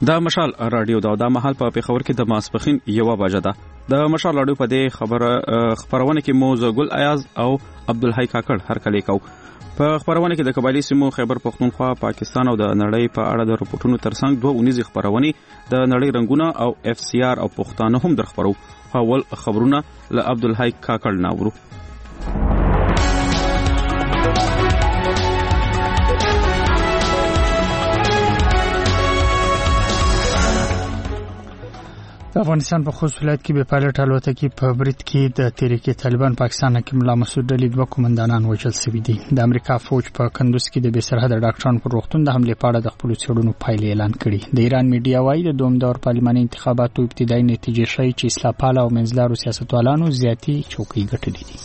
د مشال رادیو دا مهال په پیښور کې د ماسپخین 1 بجه ده. د مشال رادیو په دې خبرونه کې مو زګل ایاز او عبدالحی کاکړ هر کله کو په خبرونه کې د قبایلی سیمو خیبر پختونخوا، پاکستان او د نړۍ په اړه د رپورټونو ترڅنګ 2 اونیزي خبرونه د نړۍ رنگونه او اف سی آر او پښتانه هم درخبرو. اول خبرونه له عبدالحی کاکړ ناورو. افغانستان په خوست ولایت کې به پایلټ الوتکې په برید کې د تحریک طالبان پاکستان حکیم الله مسعود علي 2 قومندانان وژل شوي دي. د امریکا فوج په کندوز کې د بې سرحده ډاکټرانو پر روغتون د حمله په اړه د خپل څېړنو پایلې اعلان کړي. د ایران میډیا وايي د دوم دور پارلماني انتخاباتو ابتدایي نتیجې ښیي چې اصلاح پاله او منځلارو سیاستوالانو زیاتې چوکۍ ګټلې دي.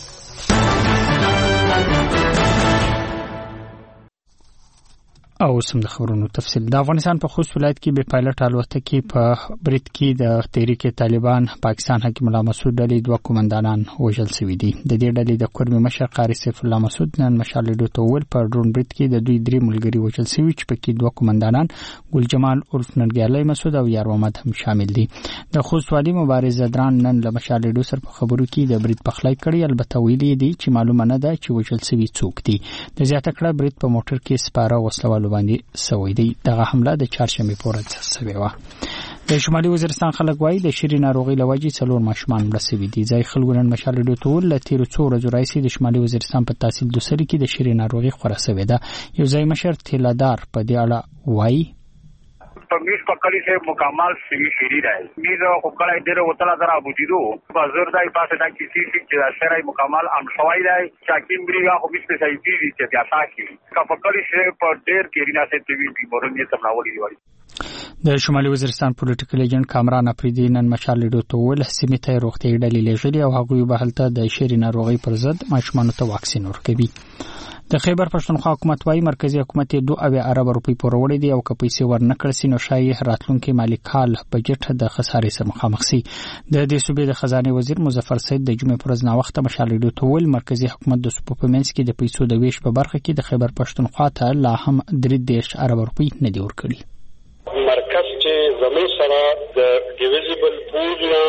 او سم د خبرونو تفصیل. د افغانستان په خوست ولایت کې به پایلټ الوتکې په برید کې د تحریک طالبان پاکستان حکیم الله مسعود علي 2 قومندانان وژل شوي دي. د دې ډلې د کورمي مشر قاری سیف الله مسعود نن مشال لیدو ته ول په ډرون برید کې د دوی 3 ملګري وژل شوي چې پکې 2 قومندانان ګل جمال عرف ننګیالي مسعود او یار محمد هم شامل دي. د خوست والي مبارز زدران نن له مشال لیدو سره په خبرو کې د برید پخلای کړی، البته ویلي دي چې معلومه نه ده چې وژل شوي څوک دي. د زیاته کړه برید په موټر کې سپاره وسلوال باندې سوي دي. دغه حمله د چهارشنبه په ورځ شوې و. د شمالي وزیرستان خلک وایي د شری ناروغي لوجې 4 ماشومان مړه شوي دي. ځای خلکو نن مشال لیدو ته ول تیر څو ورځې راځي د شمالي وزیرستان په تحصیل دوسری کې د شری ناروغي خوره شوې ده. یو ځای مشر تیلادار په دې اړه وایي پمیش پکړی سے مکمل سیمی شری راځي میزه خپلای ډیره وتلا درا بوجیدو بازار دای پاسه دا کیسی چې شرای مکمل ام شوای دی چاکیم بریغه خو مست سای دی چې بیا تاکي کا پکړی سے په ډیر کې رینا سے ټي وی مورنی تمناولي دی. د شمالي وزیرستان پولیټیکل ایجنټ کامران افریدی نن مشال لیدو ته ول سیمه ته روغتي ډلې لېږلي او هغوی به هلته د شری ناروغي پر ضد ماشومان ته واکسین ورکوي. د خیبر پښتونخوا حکومت وايي مرکزی حکومت 2 ارب روپۍ پورولې دي او که پیسې ورنکړ سي نو شایي راتلونکي مالی کال بجټ د خسارې سره مخامخ سي. د دې صوبې د خزانه وزیر مظفر سید د جمعې پر ورځ نا وخت مشال لیدو ته ول مرکزی حکومت د سپوپمنس کې د پیسو د ویش په برخه کې د خیبر پښتونخوا ته لا هم 3 ارب روپۍ نه دی ورکړي. مرکز چې زمين سره د ډیویزبل پول نه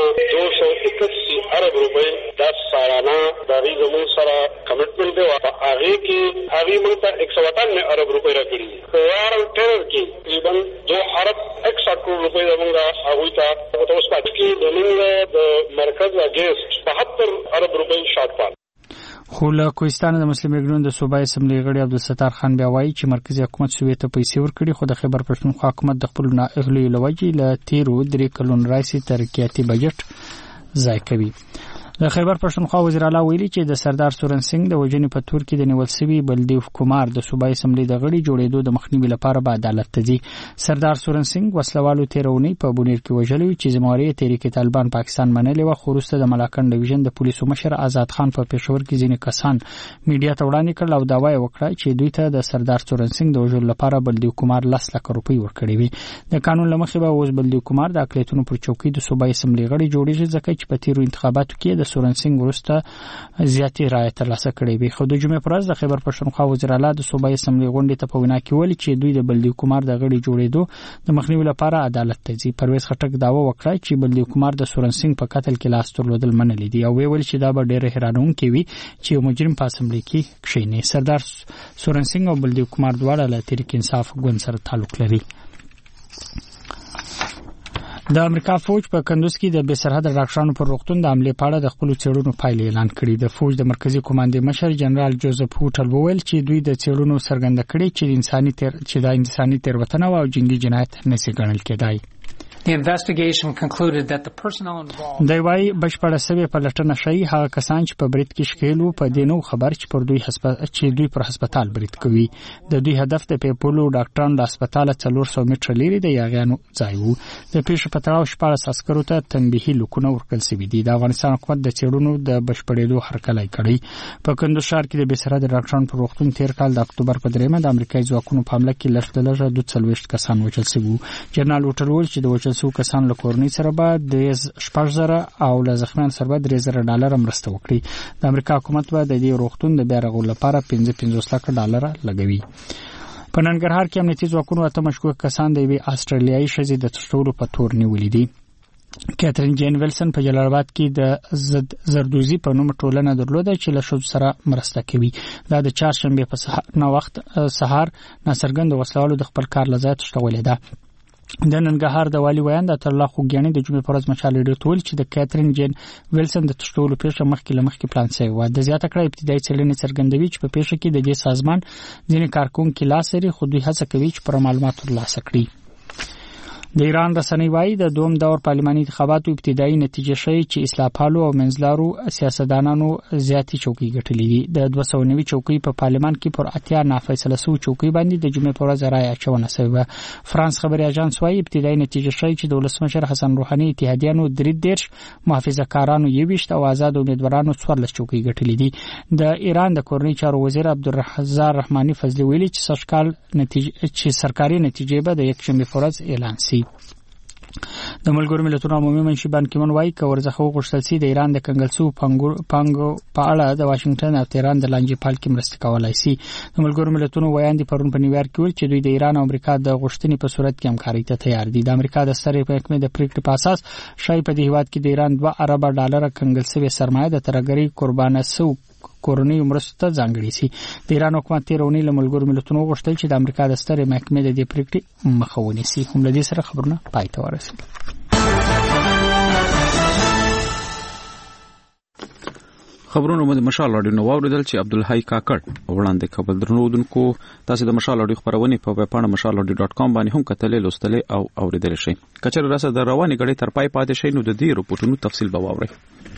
281 ارب روپۍ د سالانه د زمين سره کمټمنټ دی او هغه کې هغه موږ ته 198 ارب روپۍ راکړي. خو ټرر کې تقریبا 2 ارب 100 کروڑ روپۍ موږ هغه ته اوس پاتې کې د موږ د مرکز اگینست 72 ارب روپۍ شارټ فال. خو له کوهستان د مسلم لیګ د صوبای اسمبلی غړي عبدالستار خان بیا وایي چې مرکزی حکومت صوبې ته پیسې ورکړي، خو د خیبر پښتونخوا حکومت د خپل نااهلۍ لوجې له 3 کلونو راځي ترقیاتي بجټ ضایع کوي. د خیبر پښتونخوا وزیر اعلی ویلي چې د سردار سورن سنگ د وژنې په تور کې د نیول شوی بلدیو کمار د صوبای اسمبلی د غړي جوړېدو د مخنیوي لپاره به عدالت ته ځي. سردار سورن سنگ وسلوالو تیرونی په بونیر کې وژلوي چې زمواري تحریک طالبان پاکستان منلې و. خو وروسته د ملاکنډ ډیویژن د پولیسو مشر آزاد خان په پېښور کې ځینې کسان میډیا ته وړاندې کړل او دعوا وکړه چې دوی ته د سردار سورن سنگ د وژلو لپاره بلدیو کمار 10 لک روپۍ ورکړي وي. د قانون لمخې به اوس بلدیو کمار د اقلیتونو پر چوکۍ د صوبای اسمبلی غړي جوړیږي، ځکه چې په تیرو انتخاباتو کې د سورن سنگ زیاتې رایې ترلاسه کړې وي. خو د جمعې پر ورځ د خیبر پښتونخوا وزیر اعلی د صوبای اسمبلی غونډې ته په وینا کې ویلي چې دوی د بلدیو کمار د غړي جوړېدو د مخنیوي لپاره عدالت ته ځي. پرویز خټک دعوا وکړه چې بلدیو کمار د سورن سنگ په قتل کې لاس درلودل منلي دي او ویل چې دا به ډېر حیرانونکي وي چې یو مجرم په اسمبلی کې کښیني. سردار سورن سنگ او بلدیو کمار دواړه له تحریک انصاف ګوند سره تعلق لري. د امریکا فوج په کندوز کې د بې سرحده ډاکټرانو پر روغتون د حملې په اړه د خپل څېړنو پایلې اعلان کړې. د فوج د مرکزی کمانډې مشر جنرال جوزف هوټل وویل چې دوی د څېړنو څرګنده کړې چې د انساني تېروتنه او جنگي جنایت نشي ګڼل کېدای. The investigation concluded that the personnel involved د وای بشپړه سوي پلټنه شي هغه کسان چې په برید کې شکیلو په دینو خبر چې دوی پر هسپتال برید کوي. د دوی هدف د پیپولو ډاکټرانو د هسپتال 400 متر لري د یاغیانو ځای وو. د پیښې په تړاو 14 عسکرو ته تنبیهي لیکونه ورکړل شوي دي. د افغانستان حکومت د څېړنو د بشپړېدو هرکلی کړی. په کندوز ښار کې د بې سرحده ډاکټرانو پر روغتون تیر کال د اکتوبر په 3 د امریکایي ځواکونو په حمله کې لږ 240 کسان وژل شوي. جنرال هوټل وویل چې د وژل شوو کسانو له کورنۍ سره به د 10,000 او له زخمیانو سره به $3,000 مرسته وکړي. د امریکا حکومت به د دې روغتون د بیا رغولو لپاره $55 لک لګوي. په ننګرهار کې امنیتي ځواکونو اته مشکوک کسان د یوې استرالیایي ښځې د تښتولو په تور نیولي دي. کیترین جین ویلسن په جلال آباد کې د زردوزي په نوم ټولنه درلوده چې له ښځو سره مرسته کوي. دا د چهارشنبې په سهار ناڅرګند وسلوالو د خپل کار لځای تښتولې ده. د ننګرهار د والي ویاند عطر الله خوګیاني د جمعې پر ورځ مشال ریډیو ته ویل چې د کیترین جین ویلسن د تښتولو پیښه مخکې پلان شوې وه. د زیاته کړه ابتدایي څېړنې څرګندوي چې په پیښه کې د دې سازمان ځینې کارکونکي لاس لري، خو دوی هڅه کوي چې پر معلومات ترلاسه کړي. د ایران رسنۍ وايي د دوم دور پارلماني انتخاباتو ابتدایي نتیجه ښیي چې اصلاح پالو او منځلارو سیاستدانانو زیاتې چوکۍ ګټلې دي. د 290 چوکۍ په پارلمان کې پر 80 نافیصله شوې چوکۍ باندې د جمعې پر ورځ رایه اچونه شوې. فرانس خبري اژانس وايي ابتدایي نتیجه ښیي چې د ولسمشر حسن روحاني اتحادیانو 33 محافظه‌کارانو 20 او آزاد امیدوارانو 14 چوکۍ ګټلې دي. د ایران د کورنۍ چارو وزیر عبدالرزاق رحماني فضلي ویلي چې سرکاري نتیجې به د یکشنبې پر ورځ اعلان شي. د ملګرو ملتونو عمومي منشي بان کی مون وايي چې ورځخه وغوښتل شي د ایران د کنګلسو پانګو په اړه د واشنگټن او تهران د لانجې پال کې مرسته کولای شي. د ملګرو ملتونو ویاندې پرون په نیویارک کې ویل چې دوی د ایران او امریکا د غوښتنې په صورت کې همکاري ته تیار دي. د امریکا د سترې محکمې د پریکړې په اساس شای په دې هیواد کې د ایران 2 ارب ډالر کنګلسوي سرمایه د ترګری قربانه سو کورنۍ مرسته ته ځانګړي شي. د ایران حکومت تیرونی له ملګرو ملتونو غوښتل چې د امریکا د سترې محکمې د دې پریکړې مخه ونیسي. هم له دې سره خبرونه پای ته ورسېدل. خبرونه د مشال اډیو نو اوریدل چې عبدالحی کاکړ وړاندې کول درنودونکو تاسو د مشال اډیو خبرونه په ویبپاڼه mashalaudio.com باندې هم کتلې لوستلې او اوریدل شئ. کچر راسه د رواني غړي تر پای پاتې شئ نو د دې رپورټونو تفصیل به واورئ.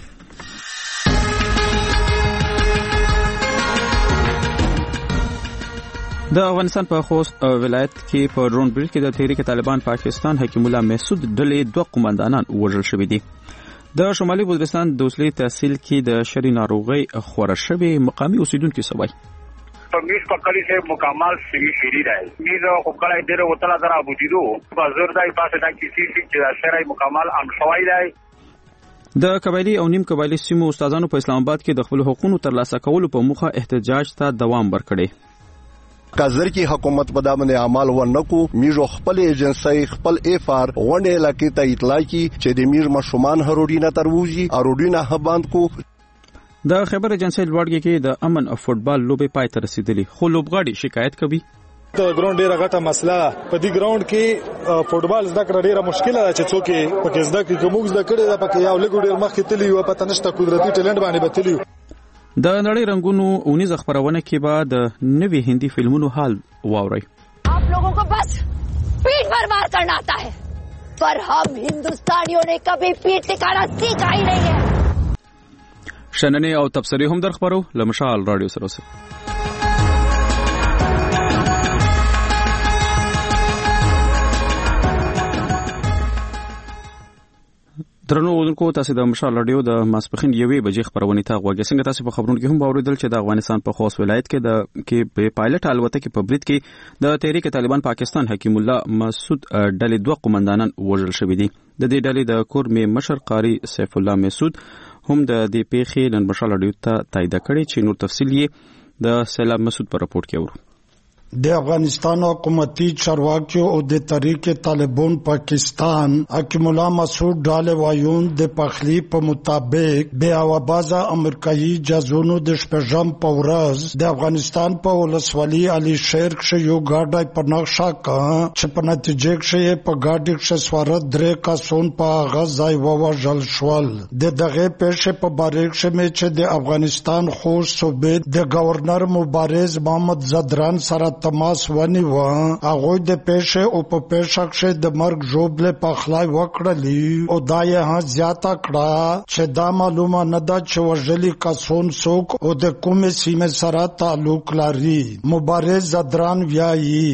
د افغانستان په خوست ولایت کې په ډرون بریډ کې د تحریک طالبان پاکستان حکیم الله محسود ډلې 2 قومندانان وژل شوي دي. د شمالي وزیرستان د وسلې تحصیل کې د شری ناروغي خوره شوی مقامی اوسیدونکو سوي میز پکړی سے مکمل سیمی شری راي میز خو کله ډیره وتلا درا بوجیدو بازار دای پاسه دا کیسې چې شری مکمل ام شوی دی. د قبایلی او نیم قبایلی سیمو استادانو په اسلام آباد کې د خپل حقوقو ترلاسه کولو په موخه احتجاج ته دوام ورکړي. کازر کی حکومت په دامن اعمال ورنکو میژو خپل ایجنسی خپل افار غونډه علاقې ته اطلاع کی چې د میژ مشومان هروډینا تروزی اروډینا هباند کو. د خبر ایجنسی لوړګي کې د امن او فوتبال لوبې پای ته رسیدلې خو لوبغاړي شکایت کوي. د ګراوند ډیره غټه مسله په دې ګراوند کې فوتبال زده کړه ډیره مشکله ده چې څوک پکې زده کوي کوم زده کړي دا پکې یو لګو ډیر مخکې تلی او پته نشته قدرتي ټیلنټ باندې بتلی. د نړۍ رنگونو اونیز خبرونه کې بعد نوې هندي فلمونو حال واوري. आप लोगों को बस पीठ पर मार करना आता है पर हम हिंदुस्तानियों ने कभी पीठ टिकाना सीखा ही नहीं है. شننه او تبصری هم در خبرو لمشال رادیو سره اوسه. درنو ودونکو تاسو د مشال اډیو د ماسپخین یوې بجې خبرونه ته غوږی څنګه تاسو په خبرونو کې هم باوریدل چې د افغانستان په خوست ولایت کې په پایلټ الوتکه په برید کې د تحریک طالبان پاکستان حکیم الله محسود ډلې 2 قومندانان وژل شوي دي. د دې ډلې د کورمې مشر قاری سیف الله محسود هم د دې پیښې نن مشال اډیو ته تایید کړي چې نور تفصیل یې د سیلاب مسعود په راپورټ کې اورو. د افغانستان حکومتي چارواکو او د تحریک طالبان پاکستان حکیم الله محسود ډاله وایون د پخلی په مطابق بیا وبازا امریکایي جاسوسو د شپږم په ورځ د افغانستان په ولسوالۍ علي شیر کې یو ګاډی په نقشه کا چې په نتیجه کې په ګاډي کې سوار 3 کسان په غزای ووژل شول. د دغه پیښې په باره کې چې د افغانستان خوست صوبې د گورنر مبارز محمد زدران سره تماس ونیو هغه د پیښې او په پیښه کې د مرګ جوړل په خلای وکړلی او دا یې زیاته کړه چې دا معلومه نه ده چې وژلي کسان څوک او د کومې سیمې سره تعلق لري. مبارز زدران ویایي کوم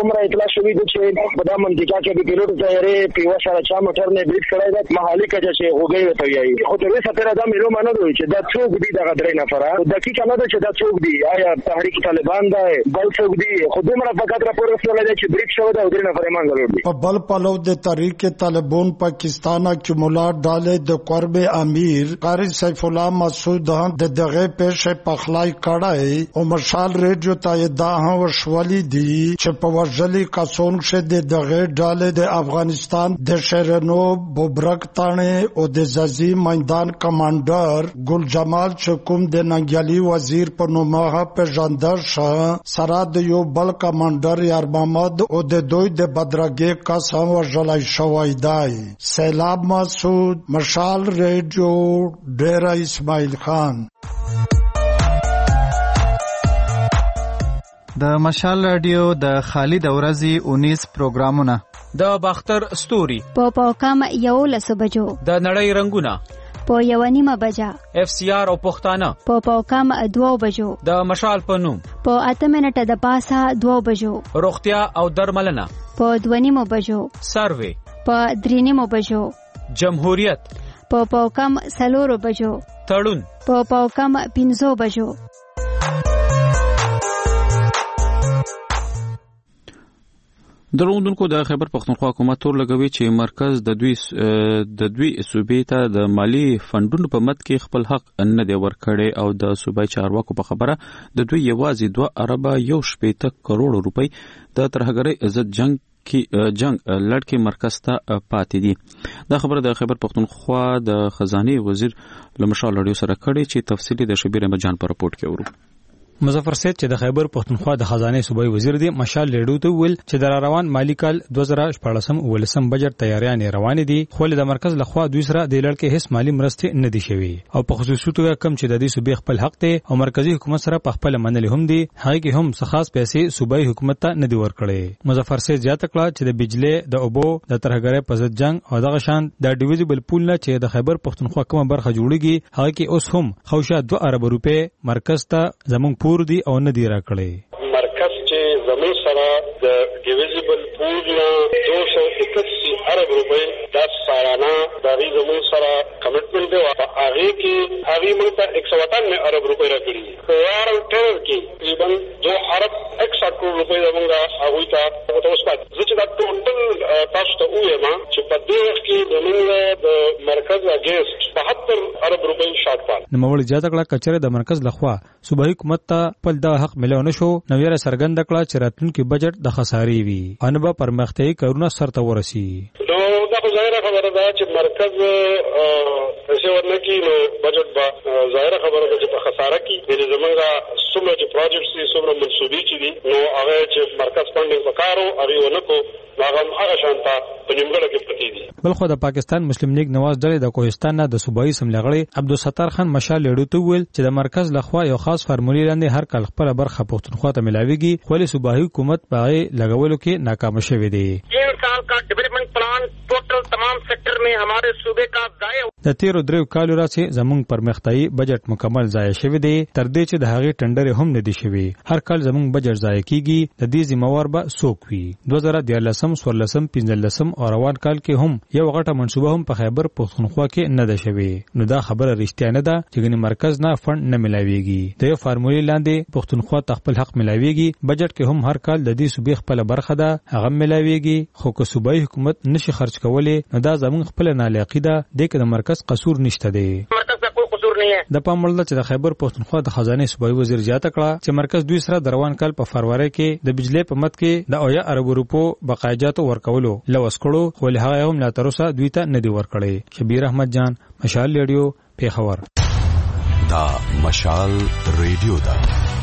دومره اطلاع شوې ده چې په دا منطقه کې د پیلوټ طیارې په یو شاله چا موټر نه بریټ کړی ده محلي کچه چې هوګي وته وایي خو تر اوسه تر دا معلومه نه ده چې دا څوک دي دغه درې نفره دقیق نه ده چې دا څوک دي آیا تحریک طالبان ده بل څوک دي خو دومره فقط راپور رسول دی چې بریټ شوی ده او درې نفره منګلور دي په بل پلو د تحریک طالبان پاکستان کې مولا ډالې د قرب امیر قاری سیف الله مسعود د دغه پیښه پخلای کړای او مشال ریډیو ته دا وشولې دي چې په وژلي کسون شه د دغه ډالې د افغانستان د شیرنو بوبرک تانه او د زازي میدان کمانډر ګل جمال چکم د ننګیالي وزیر په نومه په ژاندر شه سره د یو بل کمانډر یار محمد او د دوی د بدرګي قسم وژلای شوی دی. سیلاب مسعود، مشال ریډیو، ډیره اسماعیل خان. د مشال رادیو د خالد اورزی 19 پروګرامونه د باختر ستوري په کم 11 بجو د نړۍ رنگونه په 1:30 بجا اف سی آر او پښتانه په کم 2 بجو د مشال په نوم په 8 منټه د پاسه 2 بجو روغتیا او درملنه په 2:30 بجو سروې په 3:30 بجو جمهوریت په کم 4 بجو تړون په کم 15 بجو. دروندونکو د خیبر پختونخوا حکومت تور لګوي چې مرکز د دوی صوبې ته د مالی فندونو په مد کې خپل حق نه دی ورکړی او د صوبای چارواکو په خبره د دوی یوازې 2 اربه 1.8 کروڑ روپۍ د ترهګرۍ عزت جنگ لړکې مرکز ته پاتې دي. دا خبره د خیبر پختونخوا د خزانه وزیر لمشال لړیو سره کړي چې تفصیلی د شبیر احمد جان په رپورت کې ورو. مظفر سید چې د خیبر پختونخوا د خزانه صوبای وزیر دی مشال لیډو ته ویل چې د روان مالی کال 2014 بجټ تیاریاں روان دي خو د مرکز لخوا دوی سره د لړکې هیڅ مالی مرستې نه دي شوی او په خصوصي توګه کم چې د دې صوبې خپل حق ته او مرکزی حکومت سره په خپل منل هم دي هغه کې هم څه خاص پیسې صوبای حکومت ته نه دي ورکړي. مظفر سید زیاته کړه چې د بجلی د اوبو د ترهګرۍ په ضد جنگ او دغه شان د ډیویژبل پول نه چې د خیبر پختونخوا کومه برخه جوړیږي هغه کې اوس هم خوشا 2 ارب روپے مرکز ته زمون پور دي او نه دي راکړي. مرکز چې زمون سره د ډیویژبل پول نه 281 ارب روپے د سالانه د زمون سره کمټمنټ دی او هغه کې هغه موږ ته 198 ارب روپے راکړي. خيار ټر کې تقریبا 2 ارب 61 کروڑ روپے زمونږه هغه ته توسپات چې دا ټوټل تاسو ته وایما چې په دې وخت کې د مرکز اگینست 72 ارب روپے شارټ فال. نو مول زیاته کړه کچره د مرکز لخوا صوبایي حکومت ته خپل د حق ملو نشو نو یې سرګند کړه چې راتلونکي بجټ د خساري وي انبه پرمختګي کارونه سرته ورسي. نو دا ظاهره خبره ده چې مرکز څه ورنکي نو بجټ با ظاهره خبره ده چې په خساره کې د زمونږه څومره چې پروجیکټس دي څومره منسوبي چې دي نو هغه چې مرکز فندینګ وکړو هغه ونکو هغه شانته په نیمګړو کې پټې دي. بلخو د پاکستان مسلم لیگ نواز ډلې د کوهستان نه د صوبایي سملغړی عبدالستار خان مشال لیډو ته ویل چې د مرکز لخوا یو خاص فارمولې لاندې هر کال خپل برخه پښتونخوا ته ملاويږي خو له صوبایي حکومت باغې لګولو کې ناکام شوه دی. 3 سال کا ڈیولپمنٹ پلان ټوټل تمام سیکٹر میں ہمارے صوبے کا ضائع د تیرو دریو کالو راځي زمونږ پرمختایي بجټ مکمل ضایع شوی دی تر دې چې د هغې ټندر هم نه دي شوی. هر کال زمونږ بجټ ضایع کیږي د دې ذمہوار به څوک وي. 2014 14 15 او روان کال کې هم یو غټه منصوبه هم په خیبر پختونخوا کې نه ده شوی. نو دا خبره رښتیا نه ده چې ګنې مرکز نه فند نه ملاويږي. د یو فارمولې لاندې پختونخوا خپل حق ملاويږي بجټ کې هم هر کال د دې صوبې خپل برخه ده هغه ملاويږي خو که صوبایي حکومت نشي خرج کولای نو دا زمونږ خپل نالیقي ده د کې د مرکز قصور نشته دی. د پاموړل چې د خیبر پختونخوا د خزانه صوبایي وزیر زیاته کړه چې مرکز دوی سره د روان کال په فروری کې د بجلی په مد کې د 1 ارب روپو بقایجاتو ورکولو لوس کړو خو له هغه هم لا تر اوسه دوی ته نه دی ورکړي. شبیر احمد جان، مشال ریډیو، پیښور. دا مشال ریډیو دا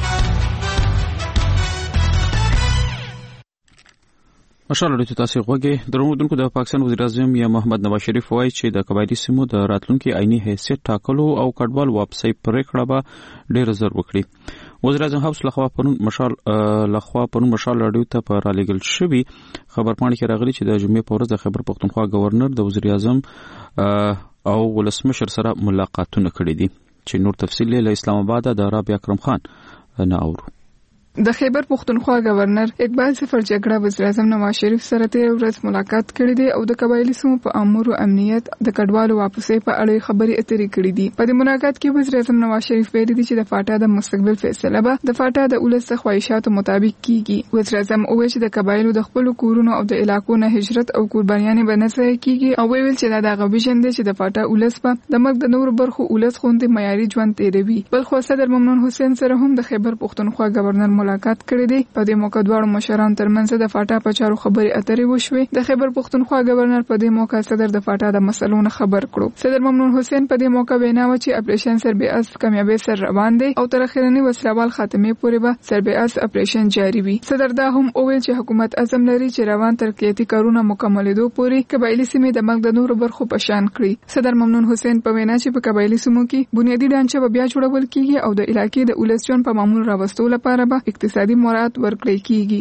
مشال ته تاسو غوږی درودونکو د پاکستان وزیر اعظم یا محمد نواز شریف وایي چې د قبایلی سیمو د راتلونکي عیني حیثیت ټاکلو او کډوال واپسۍ پریکړه به ډیر زر وکړي. وزیر اعظم هاوس لخوا پرون مشال رادیو ته پر رالیږل شوی خبرپاڼه کې راغلی چې د جمعې په ورځ د خیبر پختونخوا گورنر د وزیر اعظم او ولسمشر سره ملاقاتونه کړي دي چې نور تفصیل له اسلام آباد د رابعه اکرم خان نه اورو. د خیبر پختونخوا گورنر اقبال ظفر جګړه وزیر اعظم نواز شریف سره تیر ورځ ملاقات کړې ده او د قبایلی سیمو په امور او امنیت د کډوالو واپسې په اړه خبرې اترې کړې دي. په دې ملاقات کې وزیر اعظم نواز شریف ویلي دي چې د فاټا د مستقبل فیصله به د فاټا د ولس د خواهشاتو مطابق کیږي. وزیر اعظم وویل چې د قبایلو د خپل کورونو او د علاقو نه هجرت او قربانیانې به نه ځای کیږي او ویل چې دا غوښتنه ده چې د فاټا ولس په د ملک د نور برخو ولس خوندې معیاري ژوند تیروي. بل خو صدر ممنون حسین سره هم د خیبر پختونخوا گورنر ملاقات کړی دی. په دې موقع دواړو مشرانو ترمنځ د فاټا په چارو خبرې اترې وشوې. د خیبر پختونخوا گورنر په دې موقع صدر د فاټا د مسلو نه خبر کړو. صدر ممنون حسین په دې موقع وینا وکړه چې اپریشن سربیاس کامیابی سره روان دی او تر اخرنی وسلوال خاتمه پورې به سربیاس اپریشن جاری وي. صدر دا هم وویل چې حکومت عزم لري چې روان ترقیاتي کارونه مکملېدو پورې قبایلی سیمې د ملک د نورو برخو په شان کړي. صدر ممنون حسین په وینا چې په قبایلی سیمو کې بنیادی ډانچه به بیا جوړول کیږي او د علاقې د ولس ژوند په معمول راوستلو لپاره به اقتصادي مراعات ورکړل کیږي.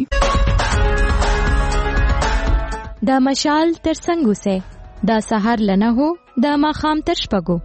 دا مشال تر څنګه سه دا سحر لنه هو دا ماخام تر شپګو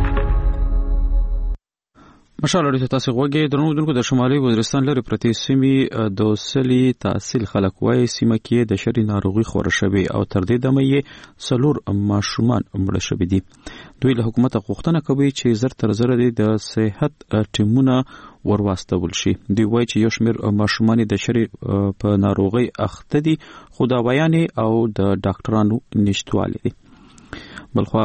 مشال لري تاسو غوږی درنو دونکو د شمالي وزیرستان لري پرتی سیمې د وسلي تحصیل خلک وای سیمه کې د شری ناروغي خور شوی او تر دې دمه یې سلور ماشومان مړ شوی دي. دوی له حکومت غوښتنه کوي چې زر تر زر د صحت ټیمونه ورواستول شي. دوی وایي چې یو شمېر ماشومان د شری په ناروغي اخته دي خو دا بیان او د ډاکټرانو نشټوالی دي. بلخو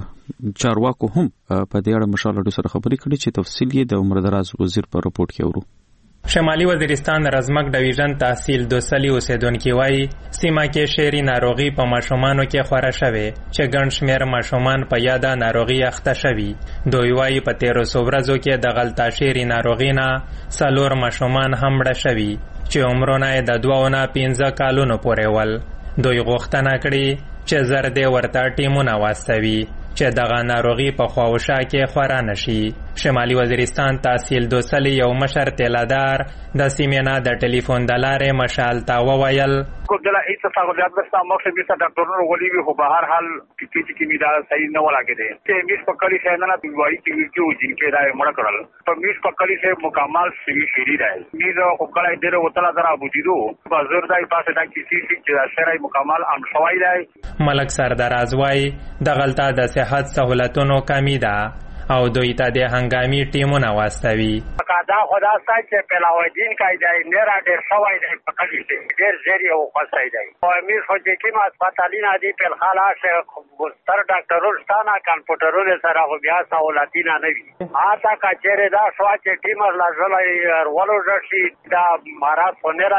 چارواکو هم په دې اړه مشال سره خبرې کړې چې تفصیل یې د عمردراز وزیر په رپورت کې ورو. شمالي وزیرستان رزمک ډویژن تحصیل دوسلی اوسیدونکو وایي سیمه کې شری ناروغي په ماشومانو کې خوره شوه چې ګڼ شمېر ماشومان په یاده ناروغي اخته شوي. دوی وایي په 1300 ورځو کې د غلطه شری ناروغي نه سلور ماشومان هم مړه شوي چې عمرونه د 2 نه 15 کالونو پورې ول. دوی غوښتنه کړې چې زر دې ورته ټیمونه واستوي چې دغه ناروغي په خواوشا کې خورا نشي. شمالي وزیرستان تحصیل دوسلی یو مشر تیلادار د سیمې نه د ټلیفون د لارې مشال ته وویل کومه هیڅ سہولیت نشته مخکې به ډاکټرونو ولې وي خو په هر حال کې می دا صحیح نه ولاګي چې میس پکړی څنګه نه وایي چې جنکې دا مړ کړل په میس پکړی سے مکمل سیمه شری راځي میز خو کله ډېر وتلا درا بوجیدو بازار دای پاسه دا کیسې چې شری مکمل ام شوای دی. ملک سردار ازوای د غلطه د صحت سہولتونو کمی ده او دوی ته د هنګامي ټیمونه واستوي. دا خدا ستای چې پلاویدین کایدای نه را ډېر شوی دی په کلی کې ډېر زری او خاصای دی او امیر خو چې کیما هسپتالینه دی په خاله شه ستر ډاکټرونو ستانه کمپیوټرونو سره خو بیا سہولتینه نه وي. آتا کچره دا شوا چې ټیمر لازمای ورولو راشي دا مارا فونه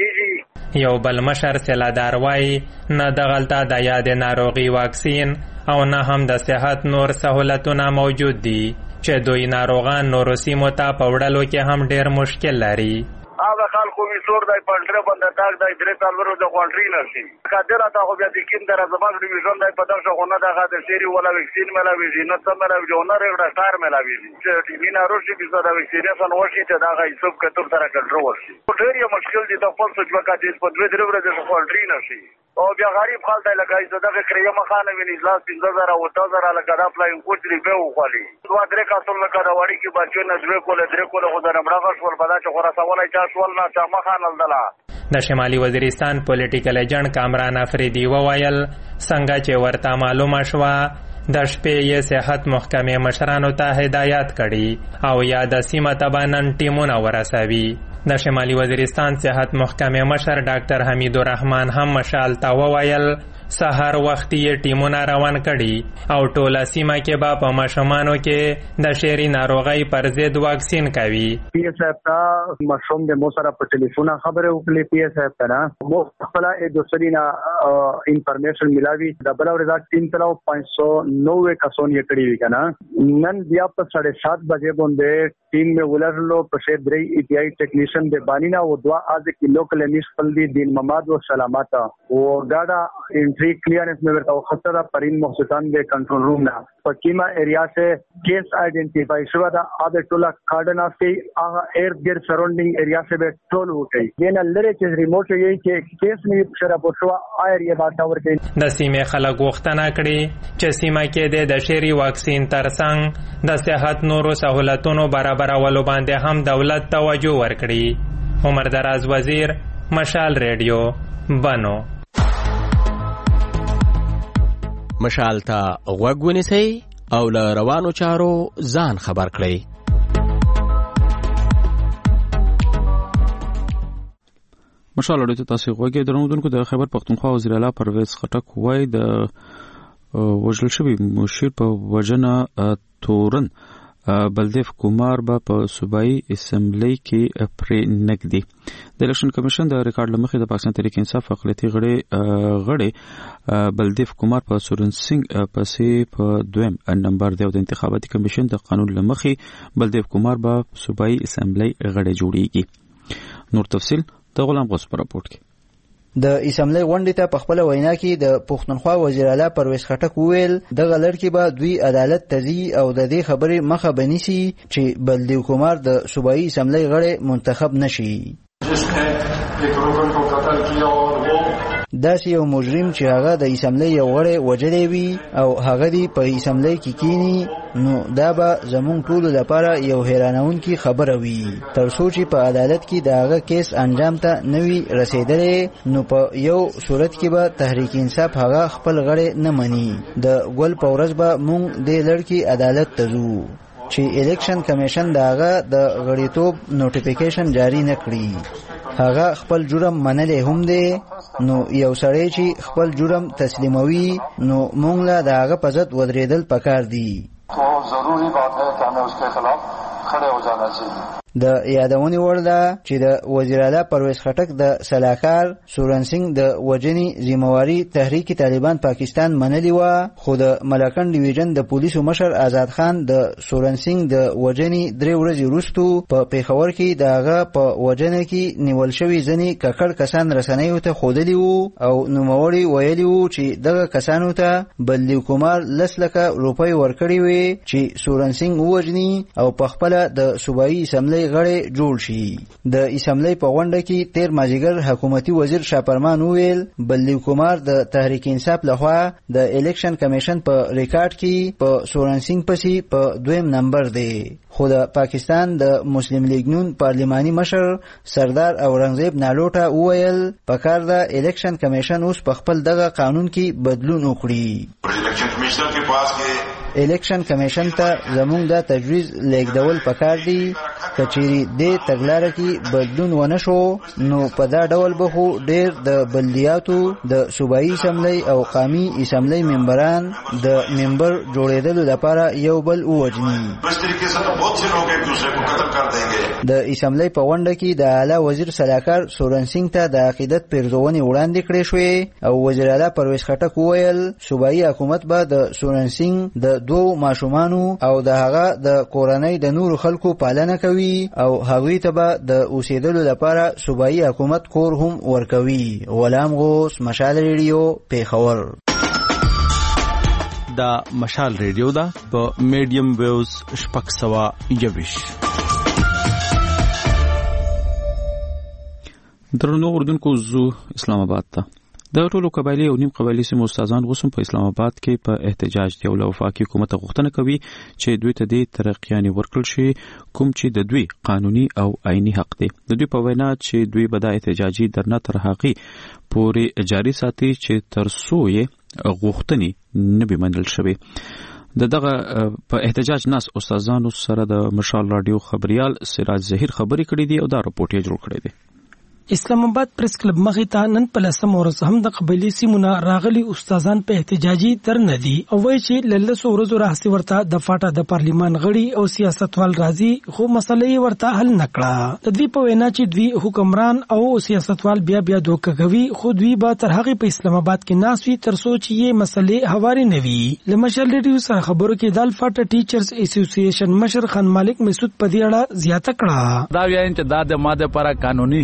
راځي. یو بل مشر سلادار وای نه د غلطه د یاد ناروغي واکسین او نه هم د صحت نور سہولتونه موجود دي چې دوی ناروغان نورو سیمو ته په وړلو کې هم ډېر مشکل لري. هغه خلکو می سور دای پنځه بند تاک دای درې کالورو د کوانټری نشي کډره تا خو بیا د کیم در زماغ ډیویژن دای په دغه خونه دغه د سری ولا وکسین ملاوي نه څه ملاوي جوړه رغړه ستار ملاوي چې مینا روشي به زړه وکسینیشن وشي ته دغه حساب کتر سره کنټرول شي. ډېر یو مشکل دي د خپل څه وکړي چې په دوه درې ورځې د کوانټری نشي او بیا غریب خلک لګای څه دغه کریه مخانه ویني لاس 15000 او 2000 لګا د فلاین کوچري به وخالي دوه درې کاسو لګا د وړي کې بچو نه درې کوله خو د رمړه شول په دا چې خورا سوالای چا شول نه چا مخانه دلا. د شمالي وزیرستان پولیټیکل ایجنټ کامران افریدي وویل څنګه چې ورته معلومه شوه د شپې یې صحت محکمې مشرانو ته هدایت کړي او یا د سیمه ته به نن ټیمونه ورسوي. د شمالي وزیرستان صحت محکمې مشر ډاکټر حمید الرحمن هم مشال ته وویل سحر وختي ټیمونه روان کړي او ټوله سیمه کې به په ماشومانو کې د شری ناروغۍ پر ضد واکسین کوي. پی ایس ایف تا مشوم د مو سره په ټلیفون خبره وکړي. پی ایس ایف تا مو خپل دوسرینا انفارمیشن ملاوي د بل ورځ 3,590 کسون یې کړی وی کنه نن بیا په 7:30 بجې باندې ټیم میں ولرلو په شه درې ای پی آی ټیکنیشن د بانینا او دوا از کی لوکل امیش خپل دین محمد و سلامات او ګاډا انټری کلیئرنس میں ورته خطر پرین محسوسان د کنټرول روم نه پکیما ایریا سے کیس آئیڈینٹیفائی شوا دا اد ټولا کارډن اف کی هغه ایر ګیر سراوندینګ ایریا سے به ټول وکي دین لری چې ریموټ یې چې کیس نه شرا پوښوا ایریا با تا ورکي. د سیمه خلک وختنه کړي چې سیمه کې د شری واکسین ترڅنګ د صحت نورو سہولتونو برابرولو باندې هم دولت توجه ورکړي. عمر دراز وزیر، مشال ریډیو، بنو. مشال ته غوږ ونیسئ او له روانو چارو ځان خبر کړئ. مشال اړیته تاسو غوږی درنودونکو. د خیبر پختونخوا وزیر اعلی پرویز خټک وایي د وژل شوی مشیر په وجنه تورن بلدیف کومار په صوبایي اسمبلی کې پرې نګدي. د الیکشن کمیشن د ریکارډ لمخې د پاکستان تحریک انصاف اقلیتي غړي بلدیف کومار په سورن سنگ پسې په دویم نمبر دی او د انتخاباتي کمیشن د قانون لمخې بلدیف کومار په صوبایي اسمبلی غړي جوړیږي. نور تفصیل د غلام غوث په راپورټ کې. د اسمبلی غونډې ته په خپل وینا کې د پښتونخوا وزیر اعلی پرویز خټک وویل دغه لړکې به دوی عدالت تزي او د دې خبرې مخه بنيسي چې بلدیو کومار د صوبایي اسمبلی غړي منتخب نشي. داسې یو مجرم چې هغه د اسمبلی یو غړی وجلی وي او هغه دی په اسمبلی کې کینی نو دا به زموږ ټولو لپاره یو حیرانونکې خبره وي. تر څو چې په عدالت کې د هغه کیس انجام ته نه وي رسېدلی نو په یو صورت کې به تحریک انصاف هغه خپل غړی نه مني. د ګل په ورځ به موږ دې لړکې عدالت ته ځو چې الیکشن کمیشن د هغه د غړیتوب نوټیفیکیشن جاری نه کړي. هغه خپل جرم منلی هم دی نو یو سړی چې خپل جرم تسلیموي نو مونږ له د هغه په ضد ودرېدل پکار دي. ضروري بات ہے کہ ہمیں اس کے خلاف کھڑے ہو جانا چاہیے. د یادونې وړ ده چې د وزیر اعلی پرویز خټک د سلاکار سورن سنگ د وجنې ذمہواری تحریک طالبان پاکستان منلی و خو د ملاکنډ ډیویژن د پولیسو مشر آزاد خان د سورن سنگ د وجنې 3 ورځې وروسته په پیښور کې دغه په وجنه کې نیول شوی ځنې ککړ کسان رسنیو ته خودلی وو او نوموړي ویلی وو چې دغه کسانو ته بلدیو کومار 10 لک روپۍ ورکړي وي چې سورن سنگ وجني او په خپل د صوبایي اسمبلی غړي جوړ شي. د اسمبلی په غونډه کې تیر مازیګر حکومتي وزیر شاپرمان ویل بلدیو کومار د تحریک انصاف لخوا د الیکشن کمیشن په ریکارډ کې په سورن سنگ پسې په دویم نمبر دی. خو د پاکستان د مسلم لیگ نون پارلماني مشر سردار اورنګزیب نالوټا وویل پکار د الیکشن کمیشن اوس په خپل دغه قانون کې بدلون وکړي. الیکشن کمیشن کې پاس کې الیکشن کمیشن ته زموږ د تجویز لیکدول پکار دی. کچېری دې تګلارې کې بدلون ونه شو نو په دا ډول به خو ډېر د بلدیاتو د صوبایي اسمبلی او قومي اسمبلی ممبران د ممبر جوړېدلو لپاره یو بل ووجني. د اسمبلی په غونډه کې د اعلی وزیر سلاکار سورن سنگ ته د عقیدت پیرزونې وړاندې کړې شوې او وزیر اعلی پرویز خټک وویل صوبایي حکومت به د سورن سنگ د 2 ماشومانو او د هغه د کورنۍ د نورو خلکو پالنه کوي او هغوی ته به د اوسېدلو لپاره صوبایي حکومت کور هم ورکوي. غلام غوث، مشال ریډیو، پیښور. دا مشال ریډیو دا په میډیم ویوز 621. درنو اردوونکو زو اسلام آباد ته د ټولو قبایلی او نیم قبایلی سیمو استادان غوسم په اسلام آباد کې په احتجاج دی او له وفاقي حکومت غوښتنه کوي چې دوی ته د ترقیاني ورکړل شي کوم چې د دوی قانوني او آئینی حق دی. د دوی په وینا چې دوی به د احتجاجي درنه تر هغې پورې جاري ساتي چې تر څو یې غوښتنې نه وي منل شوې. دغه په احتجاج ناس استادانو سره د مشال رادیو خبريال سراج ظهیر خبرې کړې دي او دا راپورټ یې جوړ کړی دی. اسلام آباد پریس کلب مخې ته نن په 10 ورځ هم د قبایلی سیمونه راغلي استادان په احتجاجي درنه دي او وایي چې له 10 ورځو راهسي ورته د فاټا د پارلیمان غړي او سیاستوال راځي خو مسلې ورته حل نکړه. د دوی په وینا چې دوی حکمران او سیاستوال بیا دوکه کوي خو دوی به تر هغه په اسلام آباد کې ناس وي تر څو چې یې مسلې هواري نه وي. لمشل ریډیو سره خبرو کې د الفاټا ټیچرز اسوسییشن مشر خان مالک مسعود په دې اړه زیاته کړه. دا وایي چې دا د ماده پر قانوني هیڅ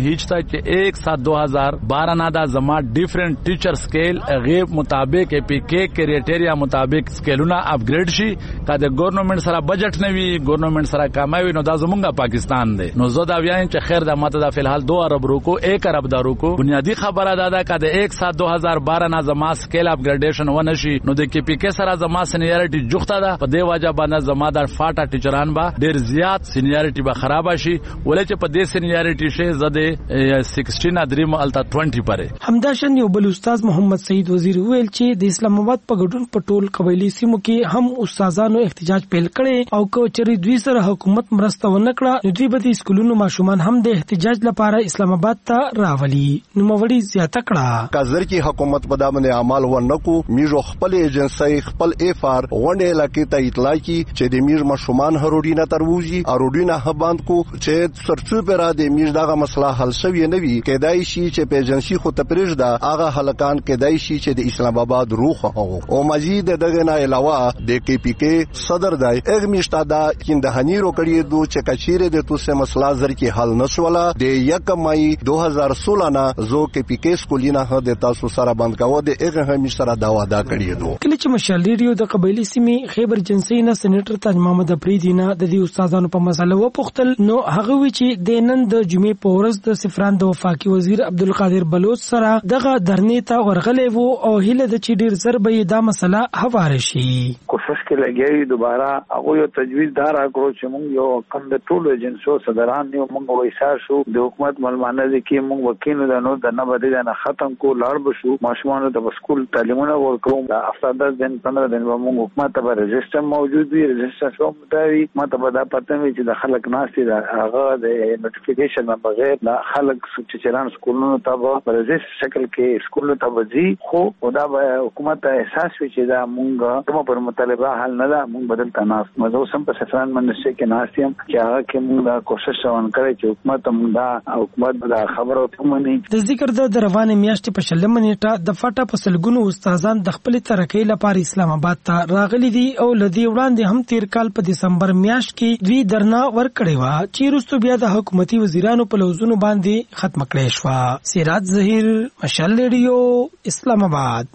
چې 1 7 2012 نه دا زما ډیفرنٹ ټیچر سکیل غیب مطابق پی کې کرایټیریا مطابق سکیلونه اپګریډ شي کله ګورنمنت سره بجټ نه وي ګورنمنت سره کماوي نو دا زمونږه پاکستان دی نو زه دا وایم چې خیر دا ماته دا فلحال 2 ارب روکو 1 ارب دا روکو بنیادی خبره دا کده 1 7 2012 نه زما سکیل اپګریډیشن ونه شي نو د کې پی کې سره زما سینیریټي جوخته ده په دې وجه باندې زما د فاټا ټیچران با ډیر زیات سینیریټي به خراب شي ولې چې په دې سینیریټي شه زده 16 ادریم التا 20 پره همداشن یو بل استاد محمد سعید وزیر ویل چې د اسلام آباد په ګډون پټول قبایلی سیمو کې هم استادانو احتجاج پیل کړي او کو چری دوی سره حکومت مرسته ونکړه نو دوی به د سکولونو ماشومان هم د احتجاج لپاره اسلام آباد ته راولي نو موري زیاته کړه کازر کی حکومت په دامن اعمال ورنکو میجو خپل ایجنسی خپل افار غونډه علاقې ته اطلاع کی چې د میج ماشومان هروډینا تروزی اروډینا هباند کو چې سرچو پر د میج دغه مسله حل شوی نه وي کېدای شي چې په ایجنسی خو تپریج دا هغه حلقان کېدای شي چې د اسلام آباد روح او مزید دغه نه علاوه د کې پی کې صدر دای اغمیشتا دا کیندهانی رو کړی دو چې کچیره د توسه مسله زر کې حل نشولا د 1 مئی 2016 نه زو کې پی کې سکولینا هدا تاسو سره بند کاوه د اغه همیش سره دا وعده کړی دو کله چې مشال ریډیو د قبایلی سیمې خیبر جنسي نه سېنیټر تاج محمد افریدی نه د دې استادانو په مسله و پختل نو هغه وی چې د نن د جمعې په ورځ د سفران د وفاقي وزیر عبدالقادر بلوچ سره دغه درنې ته ورغلې وو او هله د چې ډیر زر به دا مسله هواره شي کوشش کې لګي دوباره هغه یو تجویز دار اګرو چې موږ یو کم د ټولو ایجنسو صدران یو موږ وایسار شو د حکومت ملمانه دي کې موږ وکینو د نو د نه بده نه ختم کو لاړ بشو ماشومان د سکول تعلیمونه ورکوم د 10 دن 15 دن به موږ حکومت ته رجسټر موجود وي رجسټر شو متوي ماته به دا پته وي چې د خلک ناشتي د هغه د نوټیفیکیشن نه بغیر د خلک چې سکولونو ته په رجسټر شکل کې سکولونو ته وځي خو دا به حکومت ته احساس وي چې دا موږ کوم پر مطالبه حل نه ده موږ بدل تناس مزو سم په سفران منشي کې ناسیم چې هغه کې موږ کوشش وکړو چې حکومت هم دا حکومت دا خبرو ته مني د ذکر د روانې میاشتې په شلمه نیټه د فاټا په سلګونو استادان د خپل ترقۍ لپاره اسلام آباد ته راغلي دي او لدی وړاندې هم تیر کال په دسمبر میاشت کې دوی درنا ورکړې و چې وروسته بیا د حکومتي وزیرانو په لوزونو باندې ختم کړې شو سراج ظهیر مشال ریډیو اسلام آباد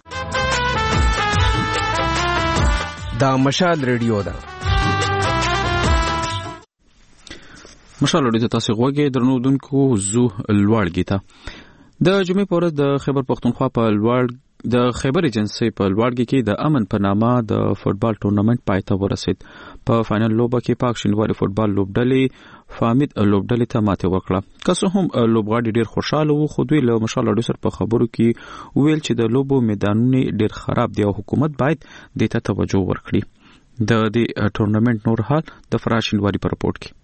دا مشال ریډیو دا مشال ریډیو تاسو غوږی درنو دونکو زو لوړ گیتا د جمعې په ورځ د خیبر پختونخوا په لوړ د خیبر ایجنسی په لوړګي کې د امن په نامه د فوتبال ټورنمنت پایته ورسید په فائنل لوبه کې پاک شینواري فوتبال لوبډلې فامید لوبډلې ته ماته وکړه که څه هم لوبغاړي ډیر خوشاله وو خو دوی له مشال اډو سره په خبرو کې ویل چې د لوبو میدانونه ډیر خراب دي او حکومت باید دې ته توجه ورکړي د دې ټورنمنت نور حال د فراشینواري په رپورت کې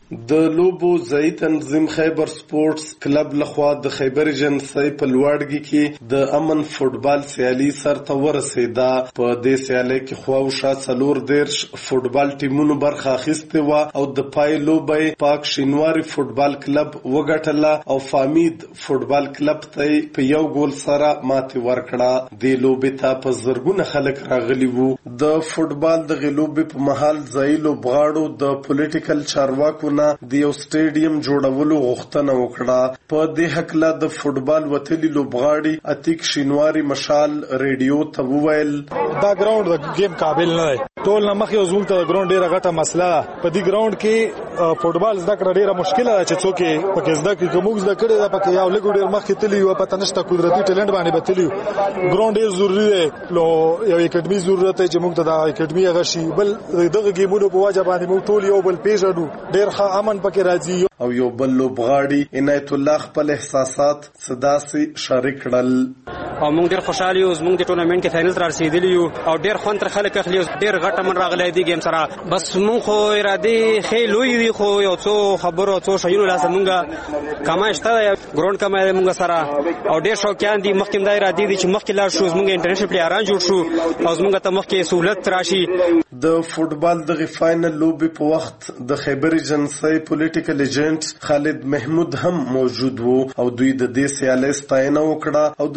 د لوبو ځای تنظیم خیبر سپورتس کلب لخوا د خیبر ایجنسی په لوړګي کې د امن فوتبال سیالي سرته ورسېده په دې سیالي کې خواوشا څلور دیرش فوتبال ټیمونو برخه اخیسته و او د پای لوبې پاک شینواري فوتبال کلب وګټله او فامید فوتبال کلب ته په یو ګول سره ماتې ورکړه د لوبې ته په زرګونه خلک راغلي وو د فوتبال د غلوبې په محل ځای لوبغاړو د پولیټیکل چارواکو د یو سټیډیم جوړولو غوښتنه وکړه په دې حقله د فوتبال وتلی لوبغاړي اتیک شینواري مشال ریډیو ته وویل دا ګراوند د گیم قابل نه دی ټول نه مخې زموږ ته ګراوند ډیره غټه مسله په دې ګراوند کې فوتبال زده کړه ډیره مشکله ده چې څوک پکې زده کړي کوم زده کړي دا پکې یو لګو ډیر مخې تلی او پته نشته قدرتي ټیلنټ باندې بتلی ګراوند ډیر ضروری دی نو یو اکیډمي ضرورت دی چې موږ ته دا اکیډمي غشي بل دغه گیمونو په وجه باندې موږ ټول یو بل پیژنو ډیر امن پکې راځي او یو بل لوبغاړي عنایت الله خپل احساسات صداسي شریک کړل او موږ ډیر خوشاله یو موږ د ټورنمنت کې فائنل تر رسیدلی یو او ډیر خوند تر خلک اخلي ډیر غټه من راغلی دی گیم سره بس موږ خو اراده خېلوي دی خو یو څو خبرو څو شایونو لاسه موږ کماشته ګراوند کما موږ سره او ډیر شوقیان دي مخکې دا اراده دي چې مخکې لاړ شو موږ انټرنیشنل پلیئران جوړ شو او موږ ته مخکې سہولت راشي د فوتبال د فائنل لوبې په وخت د خیبر ایجنسی پولیټیکل ایجنټ خالد محمود هم موجود وو او دوی د دې سیالۍ ستاینه وکړه او د سټیډیم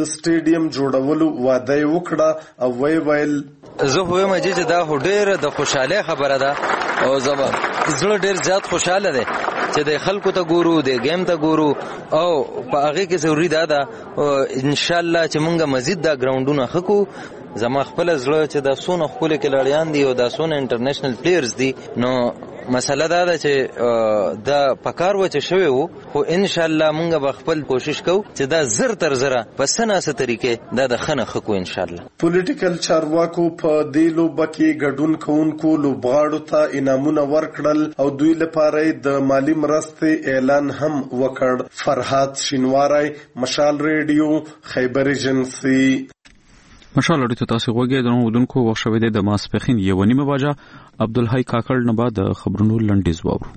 سټیډیم جوړولو وعده وکړه او ویل زه وایم چې دا ډېر د خوشاله خبره ده او زړه ډېر زیات خوشاله ده چې د خلکو ته ګورو د گیم ته ګورو او په هغه کې ضروري ده ان شاء الله چې مونږه مزید دا ګراوندونه خکو زما خپل زړه چې دا سونه خپل کلاړیان دي او دا سونه انټرنیشنل پلیئرز دي نو مسله دا ده چې دا پکار و چې شوی وو خو ان شاء الله مونږ به خپل کوشش کوو چې دا زر تر زره په سناسه طریقې دا د خنه خکو ان شاء الله. پولیټیکل چارواکو په دې لوبه کې ګډون کوونکو لوبغاړو ته انعامونه ورکړل او دوی لپاره د مالی مرستې اعلان هم وکړ. فرحات شینواری، مشال ریډیو، خیبر ایجنسی. مشال اړیته تاسو غوږی د نوودونکو وښوي د ماسپخین 1:30 بجې عبدالحی کاکړ نه بعد خبرونو لنډیز واورو.